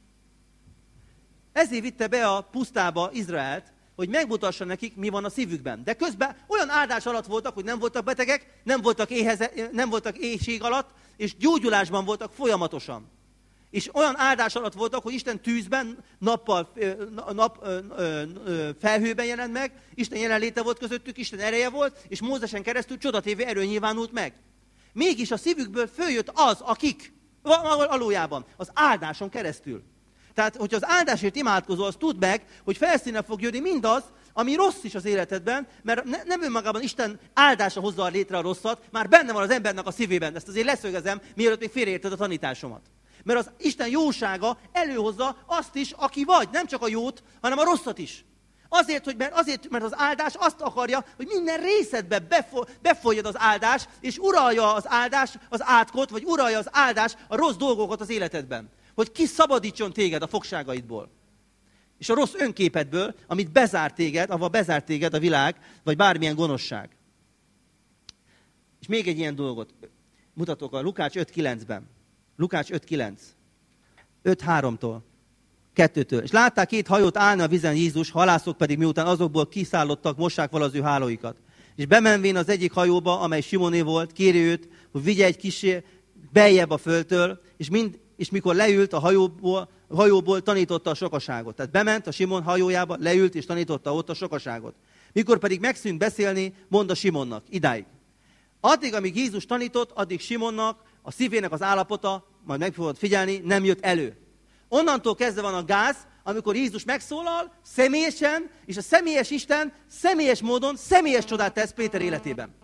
Ezért vitte be a pusztába Izraelt, hogy megmutassa nekik, mi van a szívükben. De közben olyan áldás alatt voltak, hogy nem voltak betegek, nem voltak, éheze, nem voltak éhség alatt, és gyógyulásban voltak folyamatosan. És olyan áldás alatt voltak, hogy Isten tűzben, nappal, nap, felhőben jelent meg, Isten jelenléte volt közöttük, Isten ereje volt, és Mózesen keresztül csodatévő erő nyilvánult meg. Mégis a szívükből följött az, akik valójában az áldáson keresztül. Tehát, hogyha az áldásért imádkozol, az tudd meg, hogy felszínre fog jönni mindaz, ami rossz is az életedben, mert ne, nem önmagában Isten áldása hozza létre a rosszat, már benne van az embernek a szívében. Ezt azért leszögezem, mielőtt még félreérted a tanításomat. Mert az Isten jósága előhozza azt is, aki vagy, nem csak a jót, hanem a rosszat is. Azért, hogy, mert, azért, mert az áldás azt akarja, hogy minden részedbe befo, befolyad az áldás, és uralja az áldás az átkot, vagy uralja az áldás a rossz dolgokat az életedben. Hogy kiszabadítson téged a fogságaidból. És a rossz önképedből, amit bezár téged, ahol bezár téged a világ, vagy bármilyen gonoszság. És még egy ilyen dolgot mutatok a Lukács öt kilencben. Lukács öt kilenc. öt háromtól. kettőtől. És látták két hajót állni a vízen Jézus, halászok pedig miután azokból kiszállottak, mossák val az ő hálóikat. És bemenvén az egyik hajóba, amely Simoné volt, kéri őt, hogy vigye egy kicsi beljebb a földtől, és, mind, és mikor leült a hajóból, a hajóból tanította a sokaságot. Tehát bement a Simon hajójába, leült és tanította ott a sokaságot. Mikor pedig megszűnt beszélni, mondta Simonnak, idáig. Addig, amíg Jézus tanított, addig Simonnak a szívének az állapota, majd meg fogod figyelni, nem jött elő. Onnantól kezdve van a gáz, amikor Jézus megszólal, személyesen, és a személyes Isten személyes módon, személyes csodát tesz Péter életében.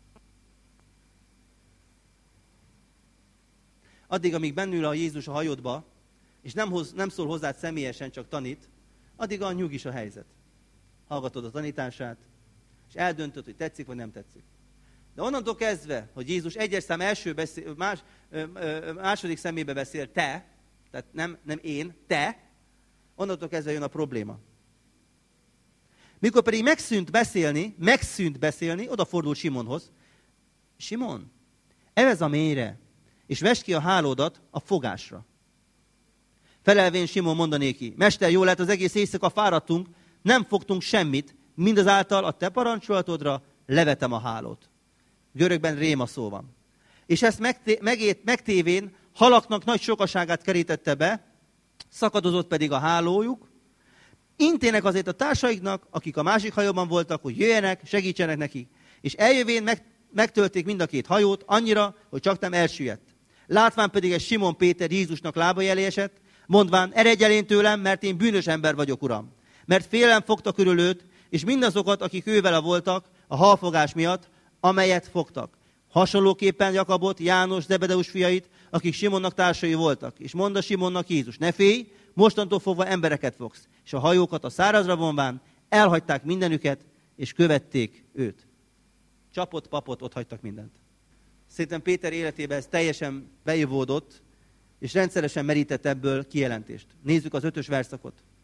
Addig, amíg bennül a Jézus a hajódba, és nem, hoz, nem szól hozzád személyesen, csak tanít, addig a nyugis a helyzet. Hallgatod a tanítását, és eldöntöd, hogy tetszik, vagy nem tetszik. De onnantól kezdve, hogy Jézus egyes szám első beszél, más, ö, ö, második szemébe beszél, te, tehát nem, nem én, te, onnantól kezdve jön a probléma. Mikor pedig megszűnt beszélni, megszűnt beszélni, odafordult Simonhoz. Simon, evez a mélyre, és vesd ki a hálódat a fogásra. Felelvén Simon mondanéki, Mester, jól lehet, az egész éjszaka fáradtunk, nem fogtunk semmit, mindazáltal a te parancsolatodra levetem a hálót. Görögben réma szó van. És ezt megté- megét, megtévén halaknak nagy sokaságát kerítette be, szakadozott pedig a hálójuk. Intének azért a társaiknak, akik a másik hajóban voltak, hogy jöjjenek, segítsenek nekik. És eljövén meg, megtölték mind a két hajót, annyira, hogy csak nem elsüllyedt. Látván pedig egy Simon Péter Jézusnak lábai elé esett, mondván, eredj el én tőlem, mert én bűnös ember vagyok, Uram. Mert félelem fogta körül őt, és mindazokat, akik ővele voltak a halfogás miatt, amelyet fogtak. Hasonlóképpen Jakabot, János, Zebedeus fiait, akik Simonnak társai voltak. És mondta Simonnak Jézus, ne félj, mostantól fogva embereket fogsz. És a hajókat a szárazra vonván elhagyták mindenüket, és követték őt. Csapott, papot, ott hagytak mindent. Szerintem Péter életében ez teljesen bejövódott, és rendszeresen merített ebből kijelentést. Nézzük az ötös verszakot.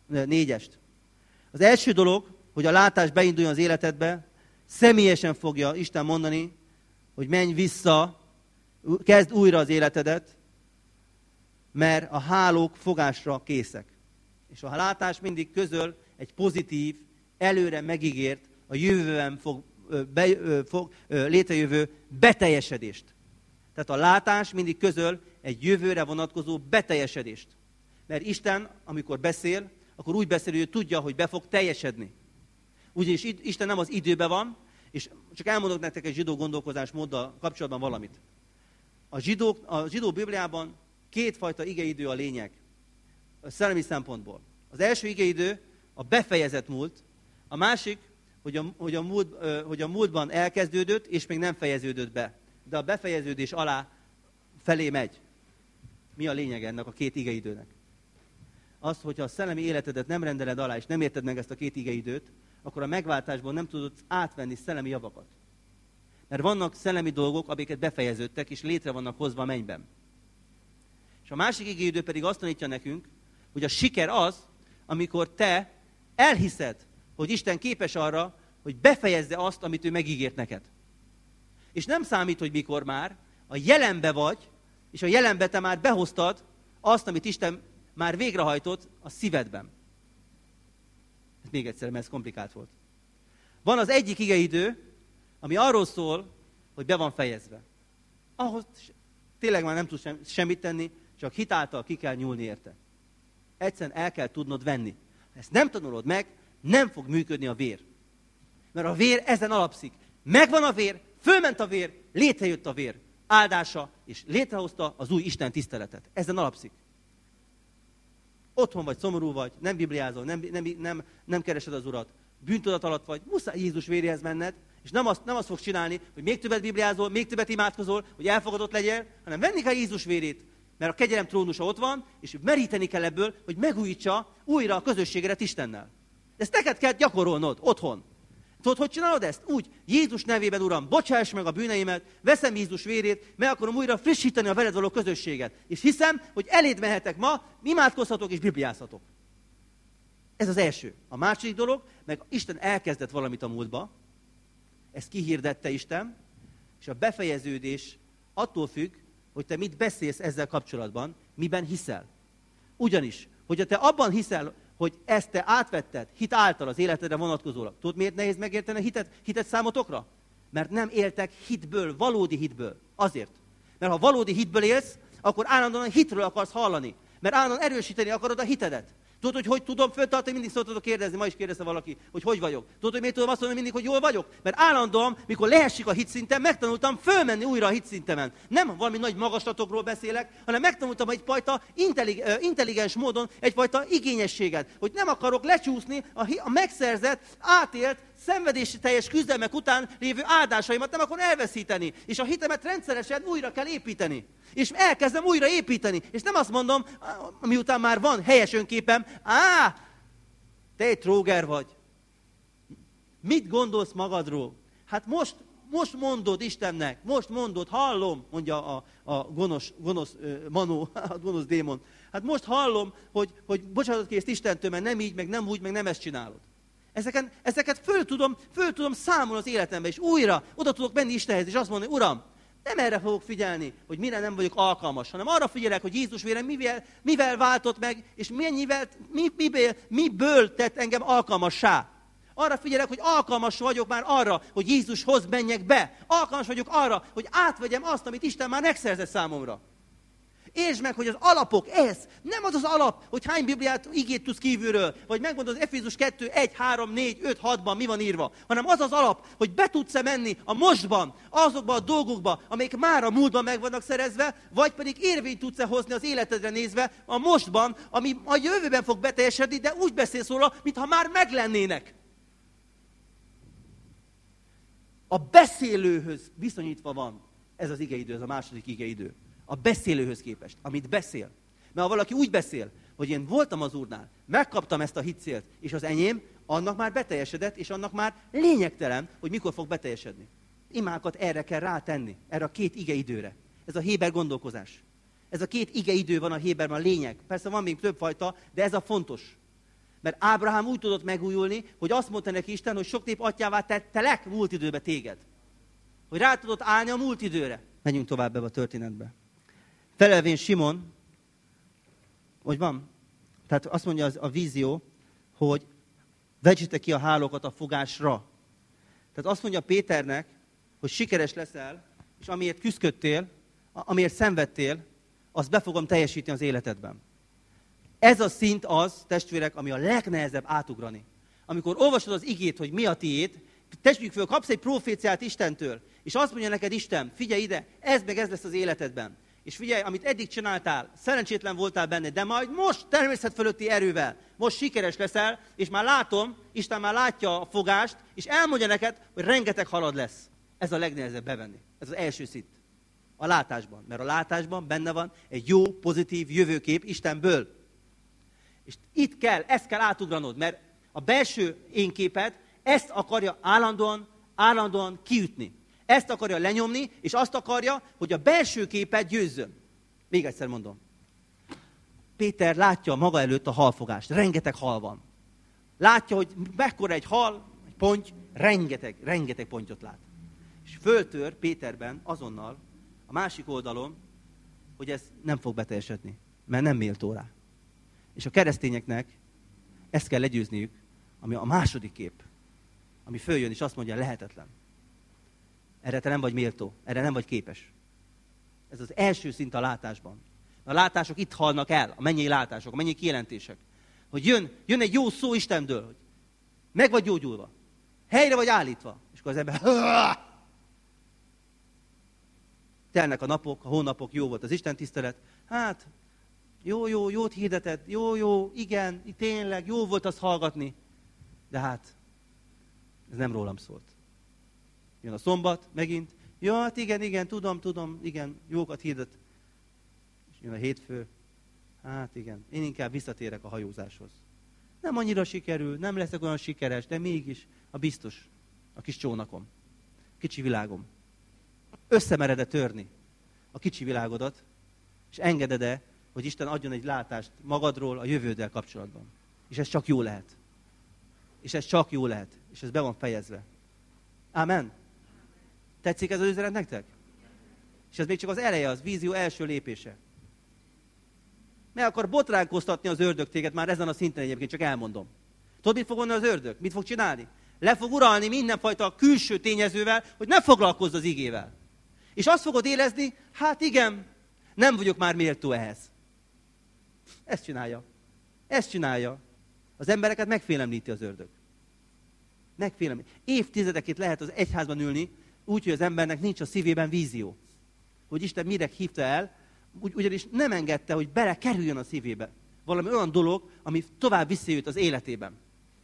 négyest. Az első dolog, hogy a látás beinduljon az életedbe, személyesen fogja Isten mondani, hogy menj vissza, kezd újra az életedet, mert a hálók fogásra készek. És a látás mindig közöl egy pozitív, előre megígért, a jövőben fog, be, fog létrejövő beteljesedést. Tehát a látás mindig közöl egy jövőre vonatkozó beteljesedést. Mert Isten, amikor beszél, akkor úgy beszél, hogy tudja, hogy be fog teljesedni. Ugyanis Isten nem az időben van, és csak elmondok nektek egy zsidó gondolkozásmóddal kapcsolatban valamit. A zsidó, a zsidó Bibliában kétfajta igeidő a lényeg, a szellemi szempontból. Az első igeidő a befejezett múlt, a másik, hogy a, hogy, a múlt, hogy a múltban elkezdődött, és még nem fejeződött be. De a befejeződés alá felé megy. Mi a lényeg ennek a két igeidőnek? Az, hogyha a szellemi életedet nem rendeled alá, és nem érted meg ezt a két igeidőt, akkor a megváltásból nem tudod átvenni szellemi javakat. Mert vannak szellemi dolgok, amiket befejeződtek, és létre vannak hozva a mennyben. És a másik igeidő pedig azt tanítja nekünk, hogy a siker az, amikor te elhiszed, hogy Isten képes arra, hogy befejezze azt, amit ő megígért neked. És nem számít, hogy mikor már, a jelenbe vagy, és a jelenbe te már behoztad azt, amit Isten már végrehajtott a szívedben. Ez még egyszer, mert ez komplikált volt. Van az egyik igeidő, ami arról szól, hogy be van fejezve. Ahhoz tényleg már nem tudsz semmit tenni, csak hitáltal ki kell nyúlni érte. Egyszerűen el kell tudnod venni. Ha ezt nem tanulod meg, nem fog működni a vér. Mert a vér ezen alapszik. Megvan a vér, fölment a vér, létrejött a vér áldása, és létrehozta az új Isten tiszteletet. Ezen alapszik. Otthon vagy, szomorú vagy, nem bibliázol, nem, nem, nem, nem keresed az Urat, bűntudat alatt vagy, muszáj Jézus véréhez menned, és nem azt, nem azt fogsz csinálni, hogy még többet bibliázol, még többet imádkozol, hogy elfogadott legyél, hanem venni kell Jézus vérét, mert a kegyelem trónusa ott van, és meríteni kell ebből, hogy megújítsa újra a közösségedet Istennel. Ezt neked kell gyakorolnod otthon. Tudod, hogy csinálod ezt? Úgy, Jézus nevében, Uram, bocsáss meg a bűneimet, veszem Jézus vérét, meg akarom újra frissíteni a veled való közösséget. És hiszem, hogy eléd mehetek ma, imádkozhatok és bibliázhatok. Ez az első. A második dolog, meg Isten elkezdett valamit a múltba, ezt kihirdette Isten, és a befejeződés attól függ, hogy te mit beszélsz ezzel kapcsolatban, miben hiszel. Ugyanis, hogyha te abban hiszel, hogy ezt te átvetted hit által az életedre vonatkozólag. Tudod, miért nehéz megérteni a hitet, hitet számotokra? Mert nem éltek hitből, valódi hitből. Azért. Mert ha valódi hitből élsz, akkor állandóan hitről akarsz hallani. Mert állandóan erősíteni akarod a hitedet. Tudod, hogy hogy tudom föltartani, mindig szoktatok kérdezni, ma is kérdezte valaki, hogy hogy vagyok. Tudod, hogy miért tudom azt mondani mindig, hogy jól vagyok? Mert állandóan, mikor leessik a hitszinten, megtanultam fölmenni újra a hitszintemen. Nem valami nagy magaslatokról beszélek, hanem megtanultam egyfajta intellig, intelligens módon egyfajta igényességet, hogy nem akarok lecsúszni a, a megszerzett, átélt, szenvedési teljes küzdelmek után lévő áldásaimat nem akarom elveszíteni. És a hitemet rendszeresen újra kell építeni. És elkezdem újra építeni. És nem azt mondom, miután már van helyes önképem, á, te egy tróger vagy. Mit gondolsz magadról? Hát most, most mondod Istennek, most mondod, hallom, mondja a, a gonosz, gonosz uh, manó, a gonosz démon. Hát most hallom, hogy, hogy bocsánatot kérsz Istentől, mert nem így, meg nem úgy, meg nem ezt csinálod. Ezeken, ezeket föl tudom, föl tudom számolni az életembe, és újra oda tudok menni Istenhez, és azt mondani, Uram, nem erre fogok figyelni, hogy mire nem vagyok alkalmas, hanem arra figyelek, hogy Jézus vére mivel, mivel váltott meg, és mennyivel, mi, miből, miből tett engem alkalmassá. Arra figyelek, hogy alkalmas vagyok már arra, hogy Jézushoz menjek be. Alkalmas vagyok arra, hogy átvegyem azt, amit Isten már megszerzett számomra. Értsd meg, hogy az alapok, ez nem az az alap, hogy hány Bibliát, igét tudsz kívülről, vagy megmondod az Efézus kettő, egy, három, négy, öt, hatban mi van írva, hanem az az alap, hogy be tudsz-e menni a mostban, azokba a dolgokba, amelyek már a múltban meg vannak szerezve, vagy pedig érvényt tudsz-e hozni az életedre nézve a mostban, ami a jövőben fog beteljesedni, de úgy beszélsz róla, mintha már meglennének. A beszélőhöz viszonyítva van ez az igeidő, ez a második igeidő. A beszélőhöz képest, amit beszél. Mert ha valaki úgy beszél, hogy én voltam az Úrnál, megkaptam ezt a hitcélt, és az enyém, annak már beteljesedett, és annak már lényegtelen, hogy mikor fog beteljesedni. Imákat erre kell rátenni, erre a két igeidőre. Ez a héber gondolkozás. Ez a két igeidő van a héberben, a lényeg. Persze van még több fajta, de ez a fontos. Mert Ábrahám úgy tudott megújulni, hogy azt mondta neki Isten, hogy sok nép atyává tettelek múlt időbe téged. Hogy rá tudott állni a múlt időre. Menjünk tovább ebbe a történetbe. Felelvén Simon, hogy van? Tehát azt mondja az, a vízió, hogy vegyétek ki a hálókat a fogásra. Tehát azt mondja Péternek, hogy sikeres leszel, és amiért küzdködtél, amiért szenvedtél, azt be fogom teljesíteni az életedben. Ez a szint az, testvérek, ami a legnehezebb átugrani. Amikor olvasod az igét, hogy mi a tiéd, tegyük föl, kapsz egy proféciát Istentől, és azt mondja neked Isten, figyelj ide, ez meg ez lesz az életedben. És figyelj, amit eddig csináltál, szerencsétlen voltál benne, de majd most természet fölötti erővel, most sikeres leszel, és már látom, Isten már látja a fogást, és elmondja neked, hogy rengeteg halad lesz. Ez a legnehezebb bevenni. Ez az első szint. A látásban. Mert a látásban benne van egy jó, pozitív jövőkép Istenből. És itt kell, ezt kell átugranod, mert a belső énképed ezt akarja állandóan, állandóan kiütni. Ezt akarja lenyomni, és azt akarja, hogy a belső képed győzzön. Még egyszer mondom. Péter látja maga előtt a halfogást. Rengeteg hal van. Látja, hogy mekkora egy hal, egy ponty, rengeteg, rengeteg pontyot lát. És föltör Péterben azonnal a másik oldalon, hogy ez nem fog beteljesedni, mert nem méltó rá. És a keresztényeknek ezt kell legyőzniük, ami a második kép, ami följön, és azt mondja, lehetetlen. Erre te nem vagy méltó, erre nem vagy képes. Ez az első szint a látásban. A látások itt halnak el, a mennyei látások, a mennyei kijelentések. Hogy jön, jön egy jó szó Istentől, hogy meg vagy gyógyulva, helyre vagy állítva. És akkor az ember... Telnek a napok, a hónapok, jó volt az Isten tisztelet. Hát, jó, jó, jót hirdetett, jó, jó, igen, tényleg, jó volt azt hallgatni. De hát, ez nem rólam szólt. Jön a szombat, megint. Ja, hát igen, igen, tudom, tudom, igen, jókat hirdet. És jön a hétfő. Hát igen, én inkább visszatérek a hajózáshoz. Nem annyira sikerül, nem leszek olyan sikeres, de mégis a biztos, a kis csónakom, kicsi világom. Összemered-e törni a kicsi világodat, és engeded-e, hogy Isten adjon egy látást magadról a jövőddel kapcsolatban. És ez csak jó lehet. És ez csak jó lehet. És ez be van fejezve. Ámen. Tetszik ez az üzenet nektek? És ez még csak az eleje, az vízió első lépése. Meg akar botránkoztatni az ördög téged már ezen a szinten egyébként, csak elmondom. Tudod, mit fog vonni az ördög? Mit fog csinálni? Le fog uralni mindenfajta külső tényezővel, hogy ne foglalkozz az igével. És azt fogod érezni, hát igen, nem vagyok már méltó ehhez. Ezt csinálja. Ezt csinálja. Az embereket megfélemlíti az ördög. Megfélemlíti. Évtizedekét lehet az egyházban ülni, úgy, hogy az embernek nincs a szívében vízió. Hogy Isten mire hívta el, ugy, ugyanis nem engedte, hogy belekerüljön a szívébe. Valami olyan dolog, ami tovább viszi őt az életében.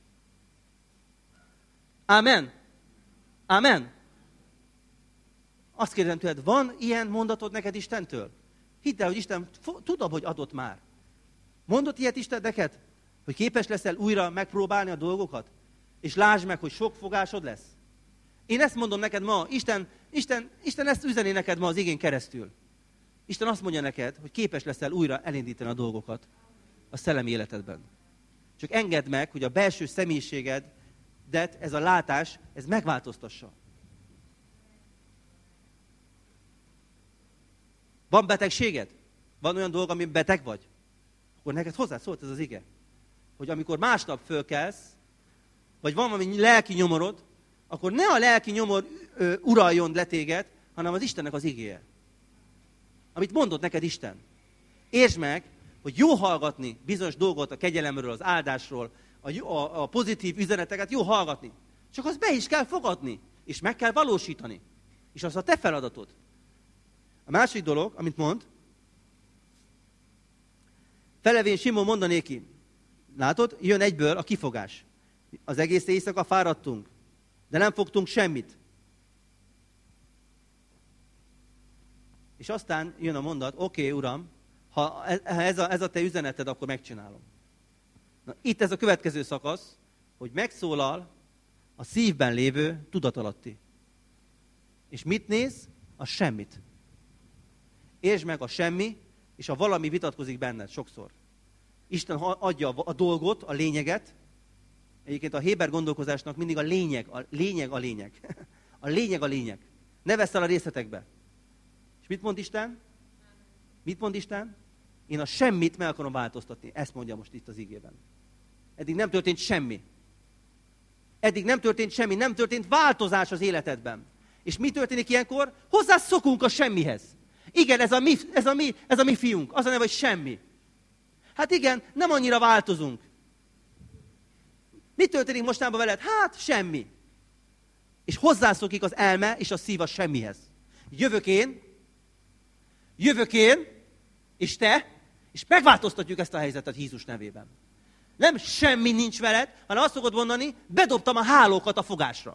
Ámen. Ámen. Azt kérdezem tőled, van ilyen mondatod neked Istentől? Hidd el, hogy Isten, tudom, hogy adott már. Mondott ilyet Isten neked? Hogy képes leszel újra megpróbálni a dolgokat? És lásd meg, hogy sok fogásod lesz? Én ezt mondom neked ma, Isten, Isten, Isten ezt üzeni neked ma az igén keresztül. Isten azt mondja neked, hogy képes leszel újra elindítani a dolgokat a szellemi életedben. Csak engedd meg, hogy a belső személyiségedet, ez a látás, ez megváltoztassa. Van betegséged? Van olyan dolog, amiben beteg vagy? Akkor neked hozzád szólt ez az ige. Hogy amikor másnap fölkelsz, vagy van valami lelki nyomorod, akkor ne a lelki nyomor ö, uraljon le téged, hanem az Istennek az igéje. Amit mondott neked Isten. Értsd meg, hogy jó hallgatni bizonyos dolgot a kegyelemről, az áldásról, a, a, a pozitív üzeneteket jó hallgatni. Csak azt be is kell fogadni, és meg kell valósítani. És az a te feladatod. A másik dolog, amit mond, felevén Simon mondanéki, látod, jön egyből a kifogás. Az egész éjszaka fáradtunk, de nem fogtunk semmit. És aztán jön a mondat, oké, okay, Uram, ha ez a, ez a te üzeneted, akkor megcsinálom. Na, itt ez a következő szakasz, hogy megszólal a szívben lévő tudatalatti. És mit néz? A semmit. Értsd meg, a semmi, és a valami vitatkozik benned sokszor. Isten adja a dolgot, a lényeget. Egyébként a héber gondolkozásnak mindig a lényeg, a lényeg a lényeg. A lényeg a lényeg. Ne vessz el a részletekbe. És mit mond Isten? Mit mond Isten? Én a semmit meg akarom változtatni. Ezt mondja most itt az igében. Eddig nem történt semmi. Eddig nem történt semmi, nem történt változás az életedben. És mi történik ilyenkor? Hozzászokunk a semmihez. Igen, ez a mi, ez a mi, ez a mi fiunk. Az a neve, hogy semmi. Hát igen, nem annyira változunk. Mi történik mostában veled? Hát semmi. És hozzászokik az elme és a szív a semmihez. Jövök én, jövök én, és te, és megváltoztatjuk ezt a helyzetet Jézus nevében. Nem semmi nincs veled, hanem azt fogod mondani, bedobtam a hálókat a fogásra.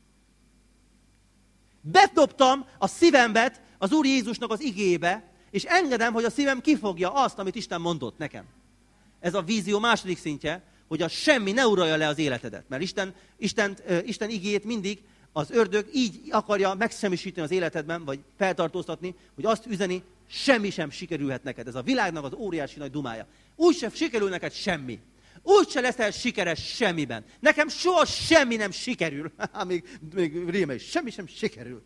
Bedobtam a szívembet az Úr Jézusnak az igébe, és engedem, hogy a szívem kifogja azt, amit Isten mondott nekem. Ez a vízió második szintje, hogy a semmi ne uralja le az életedet. Mert Isten, Isten, Isten igéjét mindig az ördög így akarja megsemmisíteni az életedben, vagy feltartóztatni, hogy azt üzeni, semmi sem sikerülhet neked. Ez a világnak az óriási nagy dumája. Úgy sem sikerül neked semmi. Úgy se leszel sikeres semmiben. Nekem soha semmi nem sikerül. még, még réme is. Semmi sem sikerül.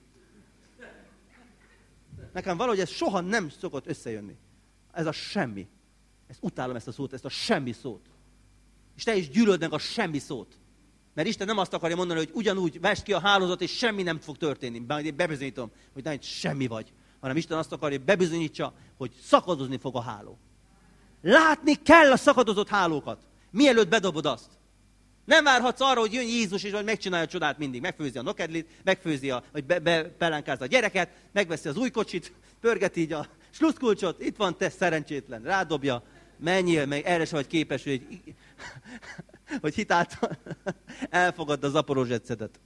Nekem valahogy ez soha nem szokott összejönni. Ez a semmi. Ezt utálom, ezt a szót, ezt a semmi szót. És te is gyűlöld meg a semmi szót. Mert Isten nem azt akarja mondani, hogy ugyanúgy vesd ki a hálózat, és semmi nem fog történni. Bár én bebizonyítom, hogy nem semmi vagy. Hanem Isten azt akarja, hogy bebizonyítsa, hogy szakadozni fog a háló. Látni kell a szakadozott hálókat, mielőtt bedobod azt. Nem várhatsz arra, hogy jön Jézus, és hogy megcsinálja a csodát mindig. Megfőzi a nokedlit, megfőzi a, vagy be, be, pelenkázza a gyereket, megveszi az új kocsit, pörgeti így a sluszkulcsot, itt van, te szerencsétlen, rádobja, menjél, meg erre se vagy képes, hogy, hogy hitáltal elfogadd a Zaporozsetszedet.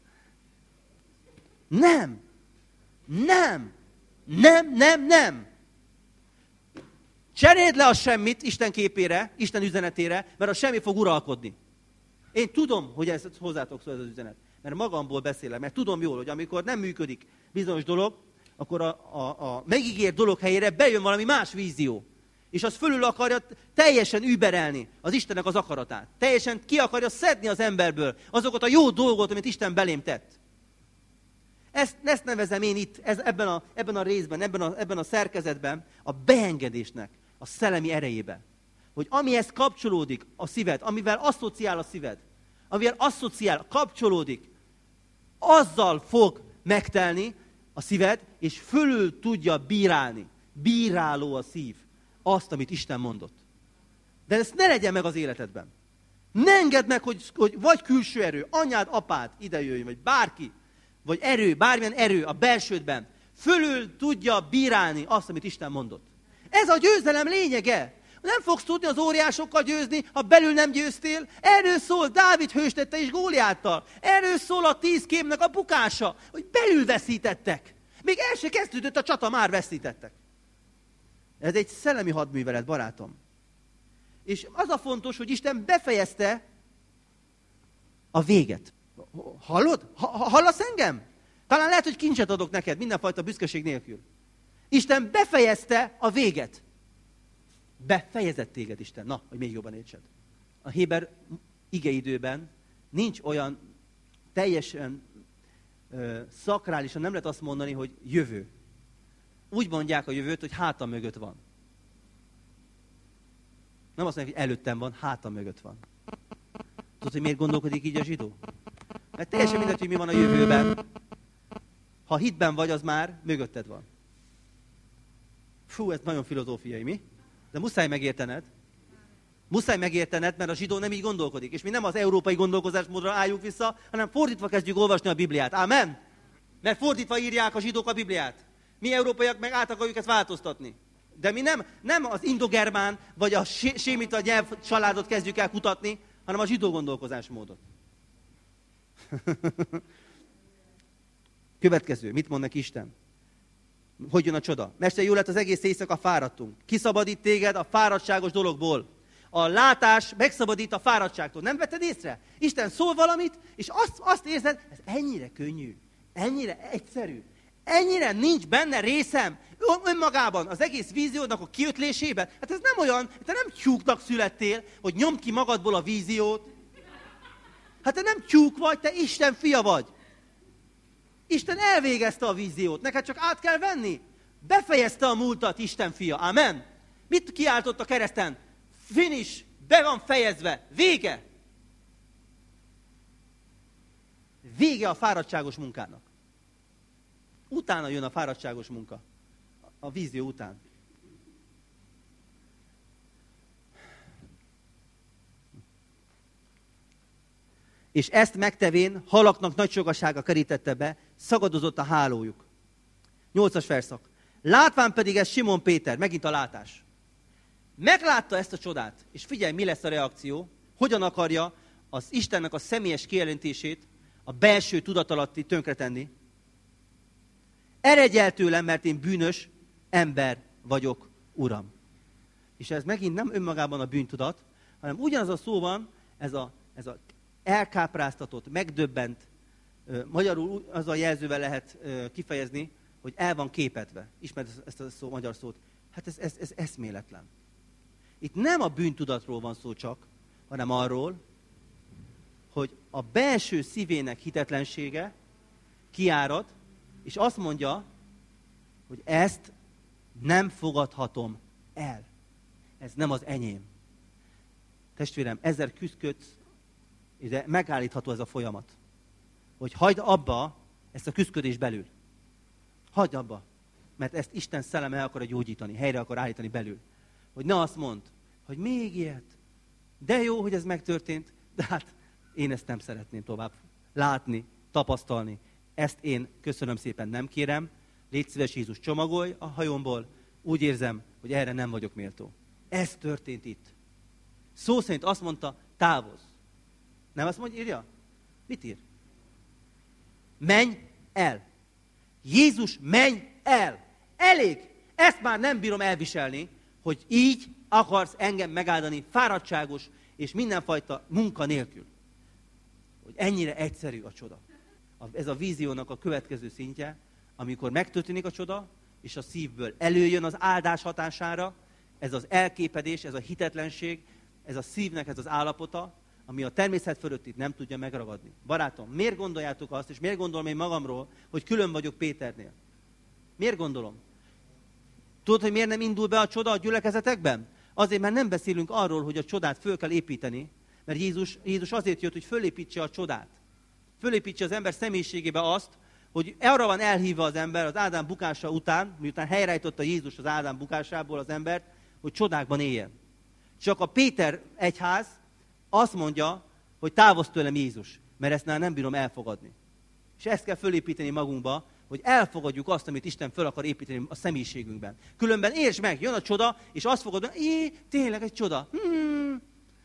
Nem! Nem! Nem, nem, nem! Cseréld le a semmit Isten képére, Isten üzenetére, mert a semmi fog uralkodni. Én tudom, hogy ez hozzátok szól ez az üzenet, mert magamból beszélek, mert tudom jól, hogy amikor nem működik bizonyos dolog, akkor a, a, a megígért dolog helyére bejön valami más vízió. És az fölül akarja teljesen überelni az Istennek az akaratát. Teljesen ki akarja szedni az emberből azokat a jó dolgokat, amit Isten belém tett. Ezt, ezt nevezem én itt, ez, ebben, a, ebben a részben, ebben a, ebben a szerkezetben a beengedésnek, a szellemi erejébe. Hogy amihez kapcsolódik a szíved, amivel asszociál a szíved, amivel asszociál, kapcsolódik, azzal fog megtelni a szíved, és fölül tudja bírálni. Bíráló a szív. Azt, amit Isten mondott. De ezt ne legyen meg az életedben. Ne engedd meg, hogy, hogy vagy külső erő, anyád, apád ide jöjjön, vagy bárki, vagy erő, bármilyen erő a belsődben, fölül tudja bírálni azt, amit Isten mondott. Ez a győzelem lényege. Nem fogsz tudni az óriásokkal győzni, ha belül nem győztél. Erről szól Dávid hőstette is Góliáttal. Erről szól a tíz kémnek a bukása, hogy belül veszítettek. Még el se kezdődött a csata, már veszítettek. Ez egy szellemi hadművelet, barátom. És az a fontos, hogy Isten befejezte a véget. Hallod? Ha, hallasz engem? Talán lehet, hogy kincset adok neked, mindenfajta büszkeség nélkül. Isten befejezte a véget. Befejezett téged Isten. Na, hogy még jobban értsed. A héber igeidőben nincs olyan teljesen ö, szakrálisan, nem lehet azt mondani, hogy jövő. Úgy mondják a jövőt, hogy hátam mögött van. Nem azt mondják, hogy előttem van, hátam mögött van. Tudod, hogy miért gondolkodik így a zsidó? Mert teljesen mindegy, hogy mi van a jövőben. Ha hitben vagy, az már mögötted van. Fú, ez nagyon filozófiai, mi? De muszáj megértened. Muszáj megértened, mert a zsidó nem így gondolkodik. És mi nem az európai gondolkozásmódra álljuk vissza, hanem fordítva kezdjük olvasni a Bibliát. Ámen? Mert fordítva írják a zsidók a Bibliát. Mi európaiak meg át akarjuk ezt változtatni. De mi nem, nem az indogermán, vagy a sémita nyelv családot kezdjük el kutatni, hanem a zsidó gondolkozásmódot. Következő, mit mond neki Isten? Hogy jön a csoda? Mester, jó lett az egész éjszaka fáradtunk. Kiszabadít téged a fáradtságos dologból. A látás megszabadít a fáradtságtól. Nem vetted észre? Isten szól valamit, és azt, azt érzed, ez ennyire könnyű, ennyire egyszerű, Ennyire nincs benne részem önmagában, az egész víziónak a kiötlésében. Hát ez nem olyan, te nem tyúknak születtél, hogy nyomd ki magadból a víziót. Hát te nem tyúk vagy, te Isten fia vagy. Isten elvégezte a víziót, neked csak át kell venni. Befejezte a múltat, Isten fia. Amen. Mit kiáltott a kereszten? Finish, be van fejezve, vége. Vége a fáradtságos munkának. Utána jön a fáradtságos munka. A vízió után. És ezt megtevén halaknak nagy sokasága kerítette be, szagadozott a hálójuk. Nyolcas verszak. Látván pedig ez Simon Péter, megint a látás. Meglátta ezt a csodát, és figyelj, mi lesz a reakció, hogyan akarja az Istennek a személyes kijelentését, a belső tudatalatti tönkretenni. Eredj el tőlem, mert én bűnös ember vagyok, Uram. És ez megint nem önmagában a bűntudat, hanem ugyanaz a szó van, ez a, ez a elkápráztatott, megdöbbent, magyarul az a jelzővel lehet kifejezni, hogy el van képedve. Ismered ezt a szó, magyar szót? Hát ez, ez, ez eszméletlen. Itt nem a bűntudatról van szó csak, hanem arról, hogy a belső szívének hitetlensége kiárad, és azt mondja, hogy ezt nem fogadhatom el. Ez nem az enyém. Testvérem, ezzel küzdködsz, de megállítható ez a folyamat. Hogy hagyd abba ezt a küzdködést belül. Hagyd abba. Mert ezt Isten szelleme el akarja gyógyítani, helyre akar állítani belül. Hogy ne azt mondd, hogy még ilyet. De jó, hogy ez megtörtént, de hát én ezt nem szeretném tovább látni, tapasztalni. Ezt én köszönöm szépen nem kérem. Légy szíves, Jézus, csomagolj a hajomból. Úgy érzem, hogy erre nem vagyok méltó. Ez történt itt. Szó szerint azt mondta, távozz. Nem azt mondja, írja? Mit ír? Menj el. Jézus, menj el. Elég. Ezt már nem bírom elviselni, hogy így akarsz engem megáldani fáradtságos és mindenfajta munka nélkül. Hogy ennyire egyszerű a csoda. Ez a víziónak a következő szintje, amikor megtörténik a csoda, és a szívből előjön az áldás hatására, ez az elképedés, ez a hitetlenség, ez a szívnek ez az állapota, ami a természet fölött nem tudja megragadni. Barátom, miért gondoljátok azt, és miért gondolom én magamról, hogy külön vagyok Péternél? Miért gondolom? Tudod, hogy miért nem indul be a csoda a gyülekezetekben? Azért, mert nem beszélünk arról, hogy a csodát föl kell építeni, mert Jézus, Jézus azért jött, hogy fölépítse a csodát. Fölépítse az ember személyiségébe azt, hogy arra van elhívva az ember az Ádám bukása után, miután helyreállította Jézus az Ádám bukásából az embert, hogy csodákban éljen. Csak a Péter egyház azt mondja, hogy távozz tőlem Jézus, mert ezt már nem bírom elfogadni. És ezt kell fölépíteni magunkba, hogy elfogadjuk azt, amit Isten föl akar építeni a személyiségünkben. Különben értsd meg, jön a csoda, és azt fogod mondani, jé, tényleg egy csoda. Hmm.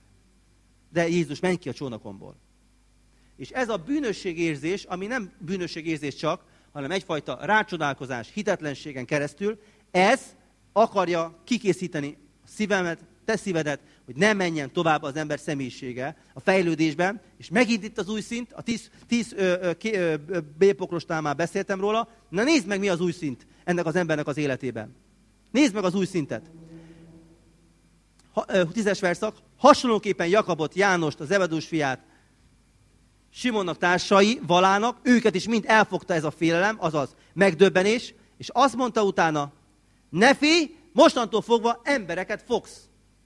De Jézus, menj ki a csónakomból. És ez a bűnösségérzés, ami nem bűnösségérzés csak, hanem egyfajta rácsodálkozás, hitetlenségen keresztül, ez akarja kikészíteni a szívemet, te szívedet, hogy ne menjen tovább az ember személyisége a fejlődésben, és megint itt az új szint, a tíz, tíz B-pokrostál már beszéltem róla, na nézd meg, mi az új szint ennek az embernek az életében. Nézd meg az új szintet. Ha, ö, tízes verszak, hasonlóképpen Jakabot, Jánost, az Zebedős fiát, Simonnak társai, Valának, őket is mind elfogta ez a félelem, azaz megdöbbenés, és azt mondta utána, ne félj, mostantól fogva embereket fogsz.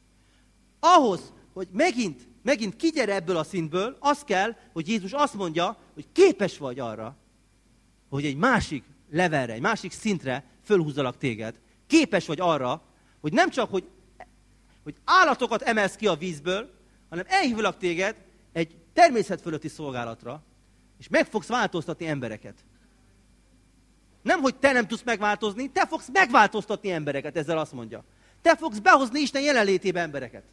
Ahhoz, hogy megint, megint kigyere ebből a szintből, az kell, hogy Jézus azt mondja, hogy képes vagy arra, hogy egy másik levelre, egy másik szintre fölhúzzalak téged. Képes vagy arra, hogy nem csak, hogy, hogy állatokat emelsz ki a vízből, hanem elhívlak téged egy természet fölötti szolgálatra, és meg fogsz változtatni embereket. Nem, hogy te nem tudsz megváltozni, te fogsz megváltoztatni embereket, ezzel azt mondja. Te fogsz behozni Isten jelenlétébe embereket.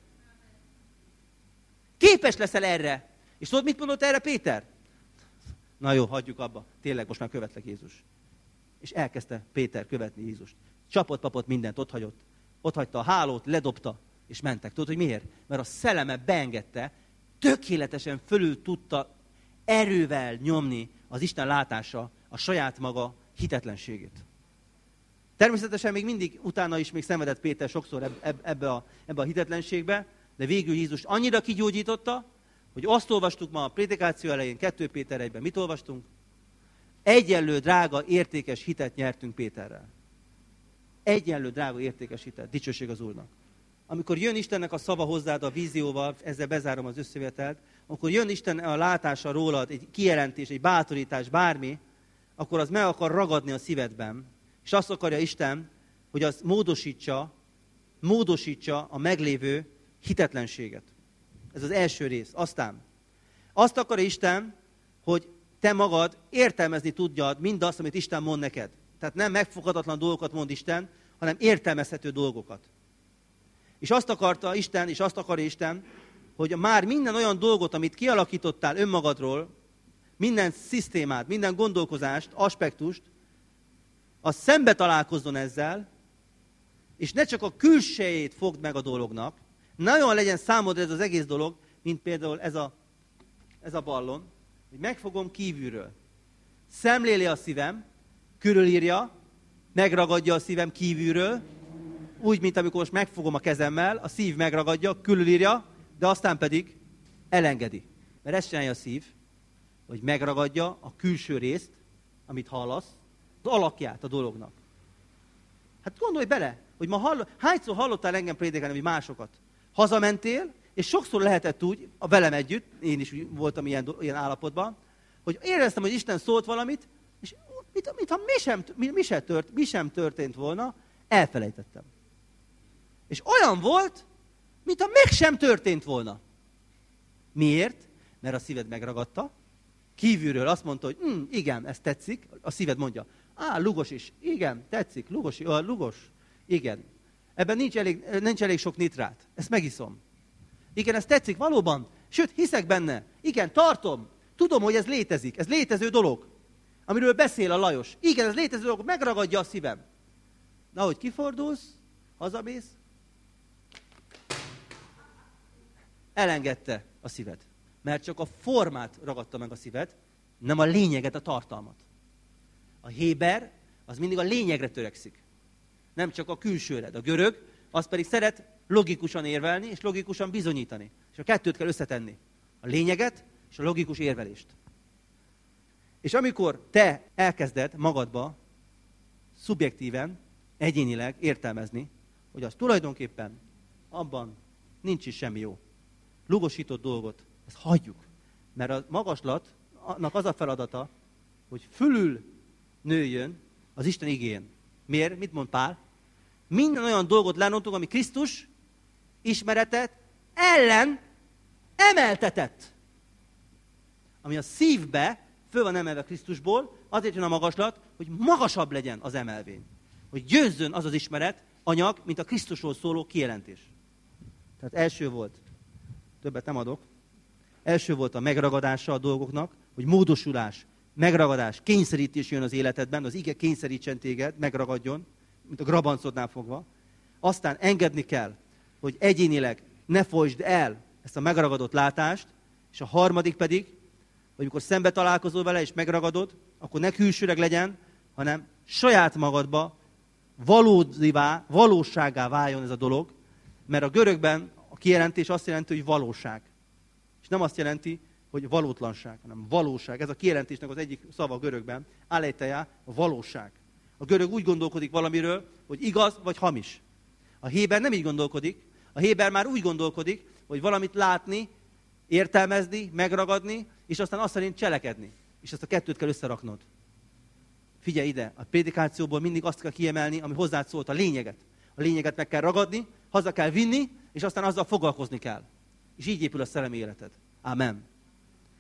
Képes leszel erre. És tudod, mit mondott erre Péter? Na jó, hagyjuk abba. Tényleg most már követlek Jézus. És elkezdte Péter követni Jézust. Csapott, papott, mindent ott hagyott. Ott hagyta a hálót, ledobta, és mentek. Tudod, hogy miért? Mert a szelleme beengedte, tökéletesen fölül tudta erővel nyomni az Isten látása a saját maga hitetlenségét. Természetesen még mindig utána is még szenvedett Péter sokszor ebbe a, ebbe a hitetlenségbe, de végül Jézus annyira kigyógyította, hogy azt olvastuk ma a prédikáció elején, kettő Péter egyben. Mit olvastunk? Egyenlő, drága, értékes hitet nyertünk Péterrel. Egyenlő, drága, értékes hitet. Dicsőség az Úrnak. Amikor jön Istennek a szava hozzád a vízióval, ezzel bezárom az összevételt, amikor jön Isten a látása rólad, egy kijelentés, egy bátorítás, bármi, akkor az meg akar ragadni a szívedben. És azt akarja Isten, hogy az módosítsa, módosítsa a meglévő hitetlenséget. Ez az első rész. Aztán azt akarja Isten, hogy te magad értelmezni tudjad mindazt, amit Isten mond neked. Tehát nem megfoghatatlan dolgokat mond Isten, hanem értelmezhető dolgokat. És azt akarta Isten, és azt akarja Isten, hogy már minden olyan dolgot, amit kialakítottál önmagadról, minden szisztémát, minden gondolkozást, aspektust, az szembe találkozzon ezzel, és ne csak a külsejét fogd meg a dolognak, nagyon legyen számodra ez az egész dolog, mint például ez a, ez a ballon, hogy megfogom kívülről. Szemléli a szívem, körülírja, megragadja a szívem kívülről, úgy, mint amikor most megfogom a kezemmel, a szív megragadja, körülírja, de aztán pedig elengedi. Mert ezt csinálja a szív, hogy megragadja a külső részt, amit hallasz, az alakját a dolognak. Hát gondolj bele, hogy ma hall... hányszor hallottál engem prédikálni, vagy másokat? Hazamentél, és sokszor lehetett úgy, a velem együtt, én is voltam ilyen, ilyen állapotban, hogy éreztem, hogy Isten szólt valamit, és mintha mit, mi, sem, mi, mi, sem tört, mi sem történt volna, elfelejtettem. És olyan volt, mintha meg sem történt volna. Miért? Mert a szíved megragadta, kívülről azt mondta, hogy hm, igen, ez tetszik, a szíved mondja, á, lugos is, igen, tetszik, lugos, ah, lugos, igen. Ebben nincs elég, nincs elég sok nitrát, ezt megiszom. Igen, ez tetszik valóban, sőt, hiszek benne, igen, tartom, tudom, hogy ez létezik, ez létező dolog, amiről beszél a Lajos. Igen, ez létező dolog, megragadja a szívem. De ahogy kifordulsz, hazamész, elengedte a szíved. Mert csak a formát ragadta meg a szíved, nem a lényeget, a tartalmat. A héber az mindig a lényegre törekszik. Nem csak a külsőre. De a görög az pedig szeret logikusan érvelni és logikusan bizonyítani. És a kettőt kell összetenni. A lényeget és a logikus érvelést. És amikor te elkezded magadba szubjektíven, egyénileg értelmezni, hogy az tulajdonképpen abban nincs is semmi jó. Lugosított dolgot, ezt hagyjuk. Mert a magaslatnak az a feladata, hogy fölül nőjön az Isten igéjén. Miért? Mit mond Pál? Minden olyan dolgot lenontunk, ami Krisztus ismeretet ellen emeltetett. Ami a szívbe föl van emelve Krisztusból, azért jön a magaslat, hogy magasabb legyen az emelvény. Hogy győzzön az az ismeret, anyag, mint a Krisztusról szóló kijelentés. Tehát első volt, többet nem adok, első volt a megragadása a dolgoknak, hogy módosulás, megragadás, kényszerítés jön az életedben, az ige kényszerítsen téged, megragadjon, mint a grabancodnál fogva. Aztán engedni kell, hogy egyénileg ne folytsd el ezt a megragadott látást, és a harmadik pedig, hogy amikor szembe találkozol vele és megragadod, akkor ne külsőleg legyen, hanem saját magadba valódivá, valóságá váljon ez a dolog, mert a görögben a kijelentés azt jelenti, hogy valóság. És nem azt jelenti, hogy valótlanság, hanem valóság. Ez a kijelentésnek az egyik szava a görögben, aletheia, a valóság. A görög úgy gondolkodik valamiről, hogy igaz vagy hamis. A héber nem így gondolkodik. A héber már úgy gondolkodik, hogy valamit látni, értelmezni, megragadni, és aztán azt szerint cselekedni. És ezt a kettőt kell összeraknod. Figyelj ide, a prédikációból mindig azt kell kiemelni, ami hozzád szólt, a lényeget. A lényeget meg kell ragadni, haza kell vinni, és aztán azzal foglalkozni kell. És így épül a szellemi életed. Amen.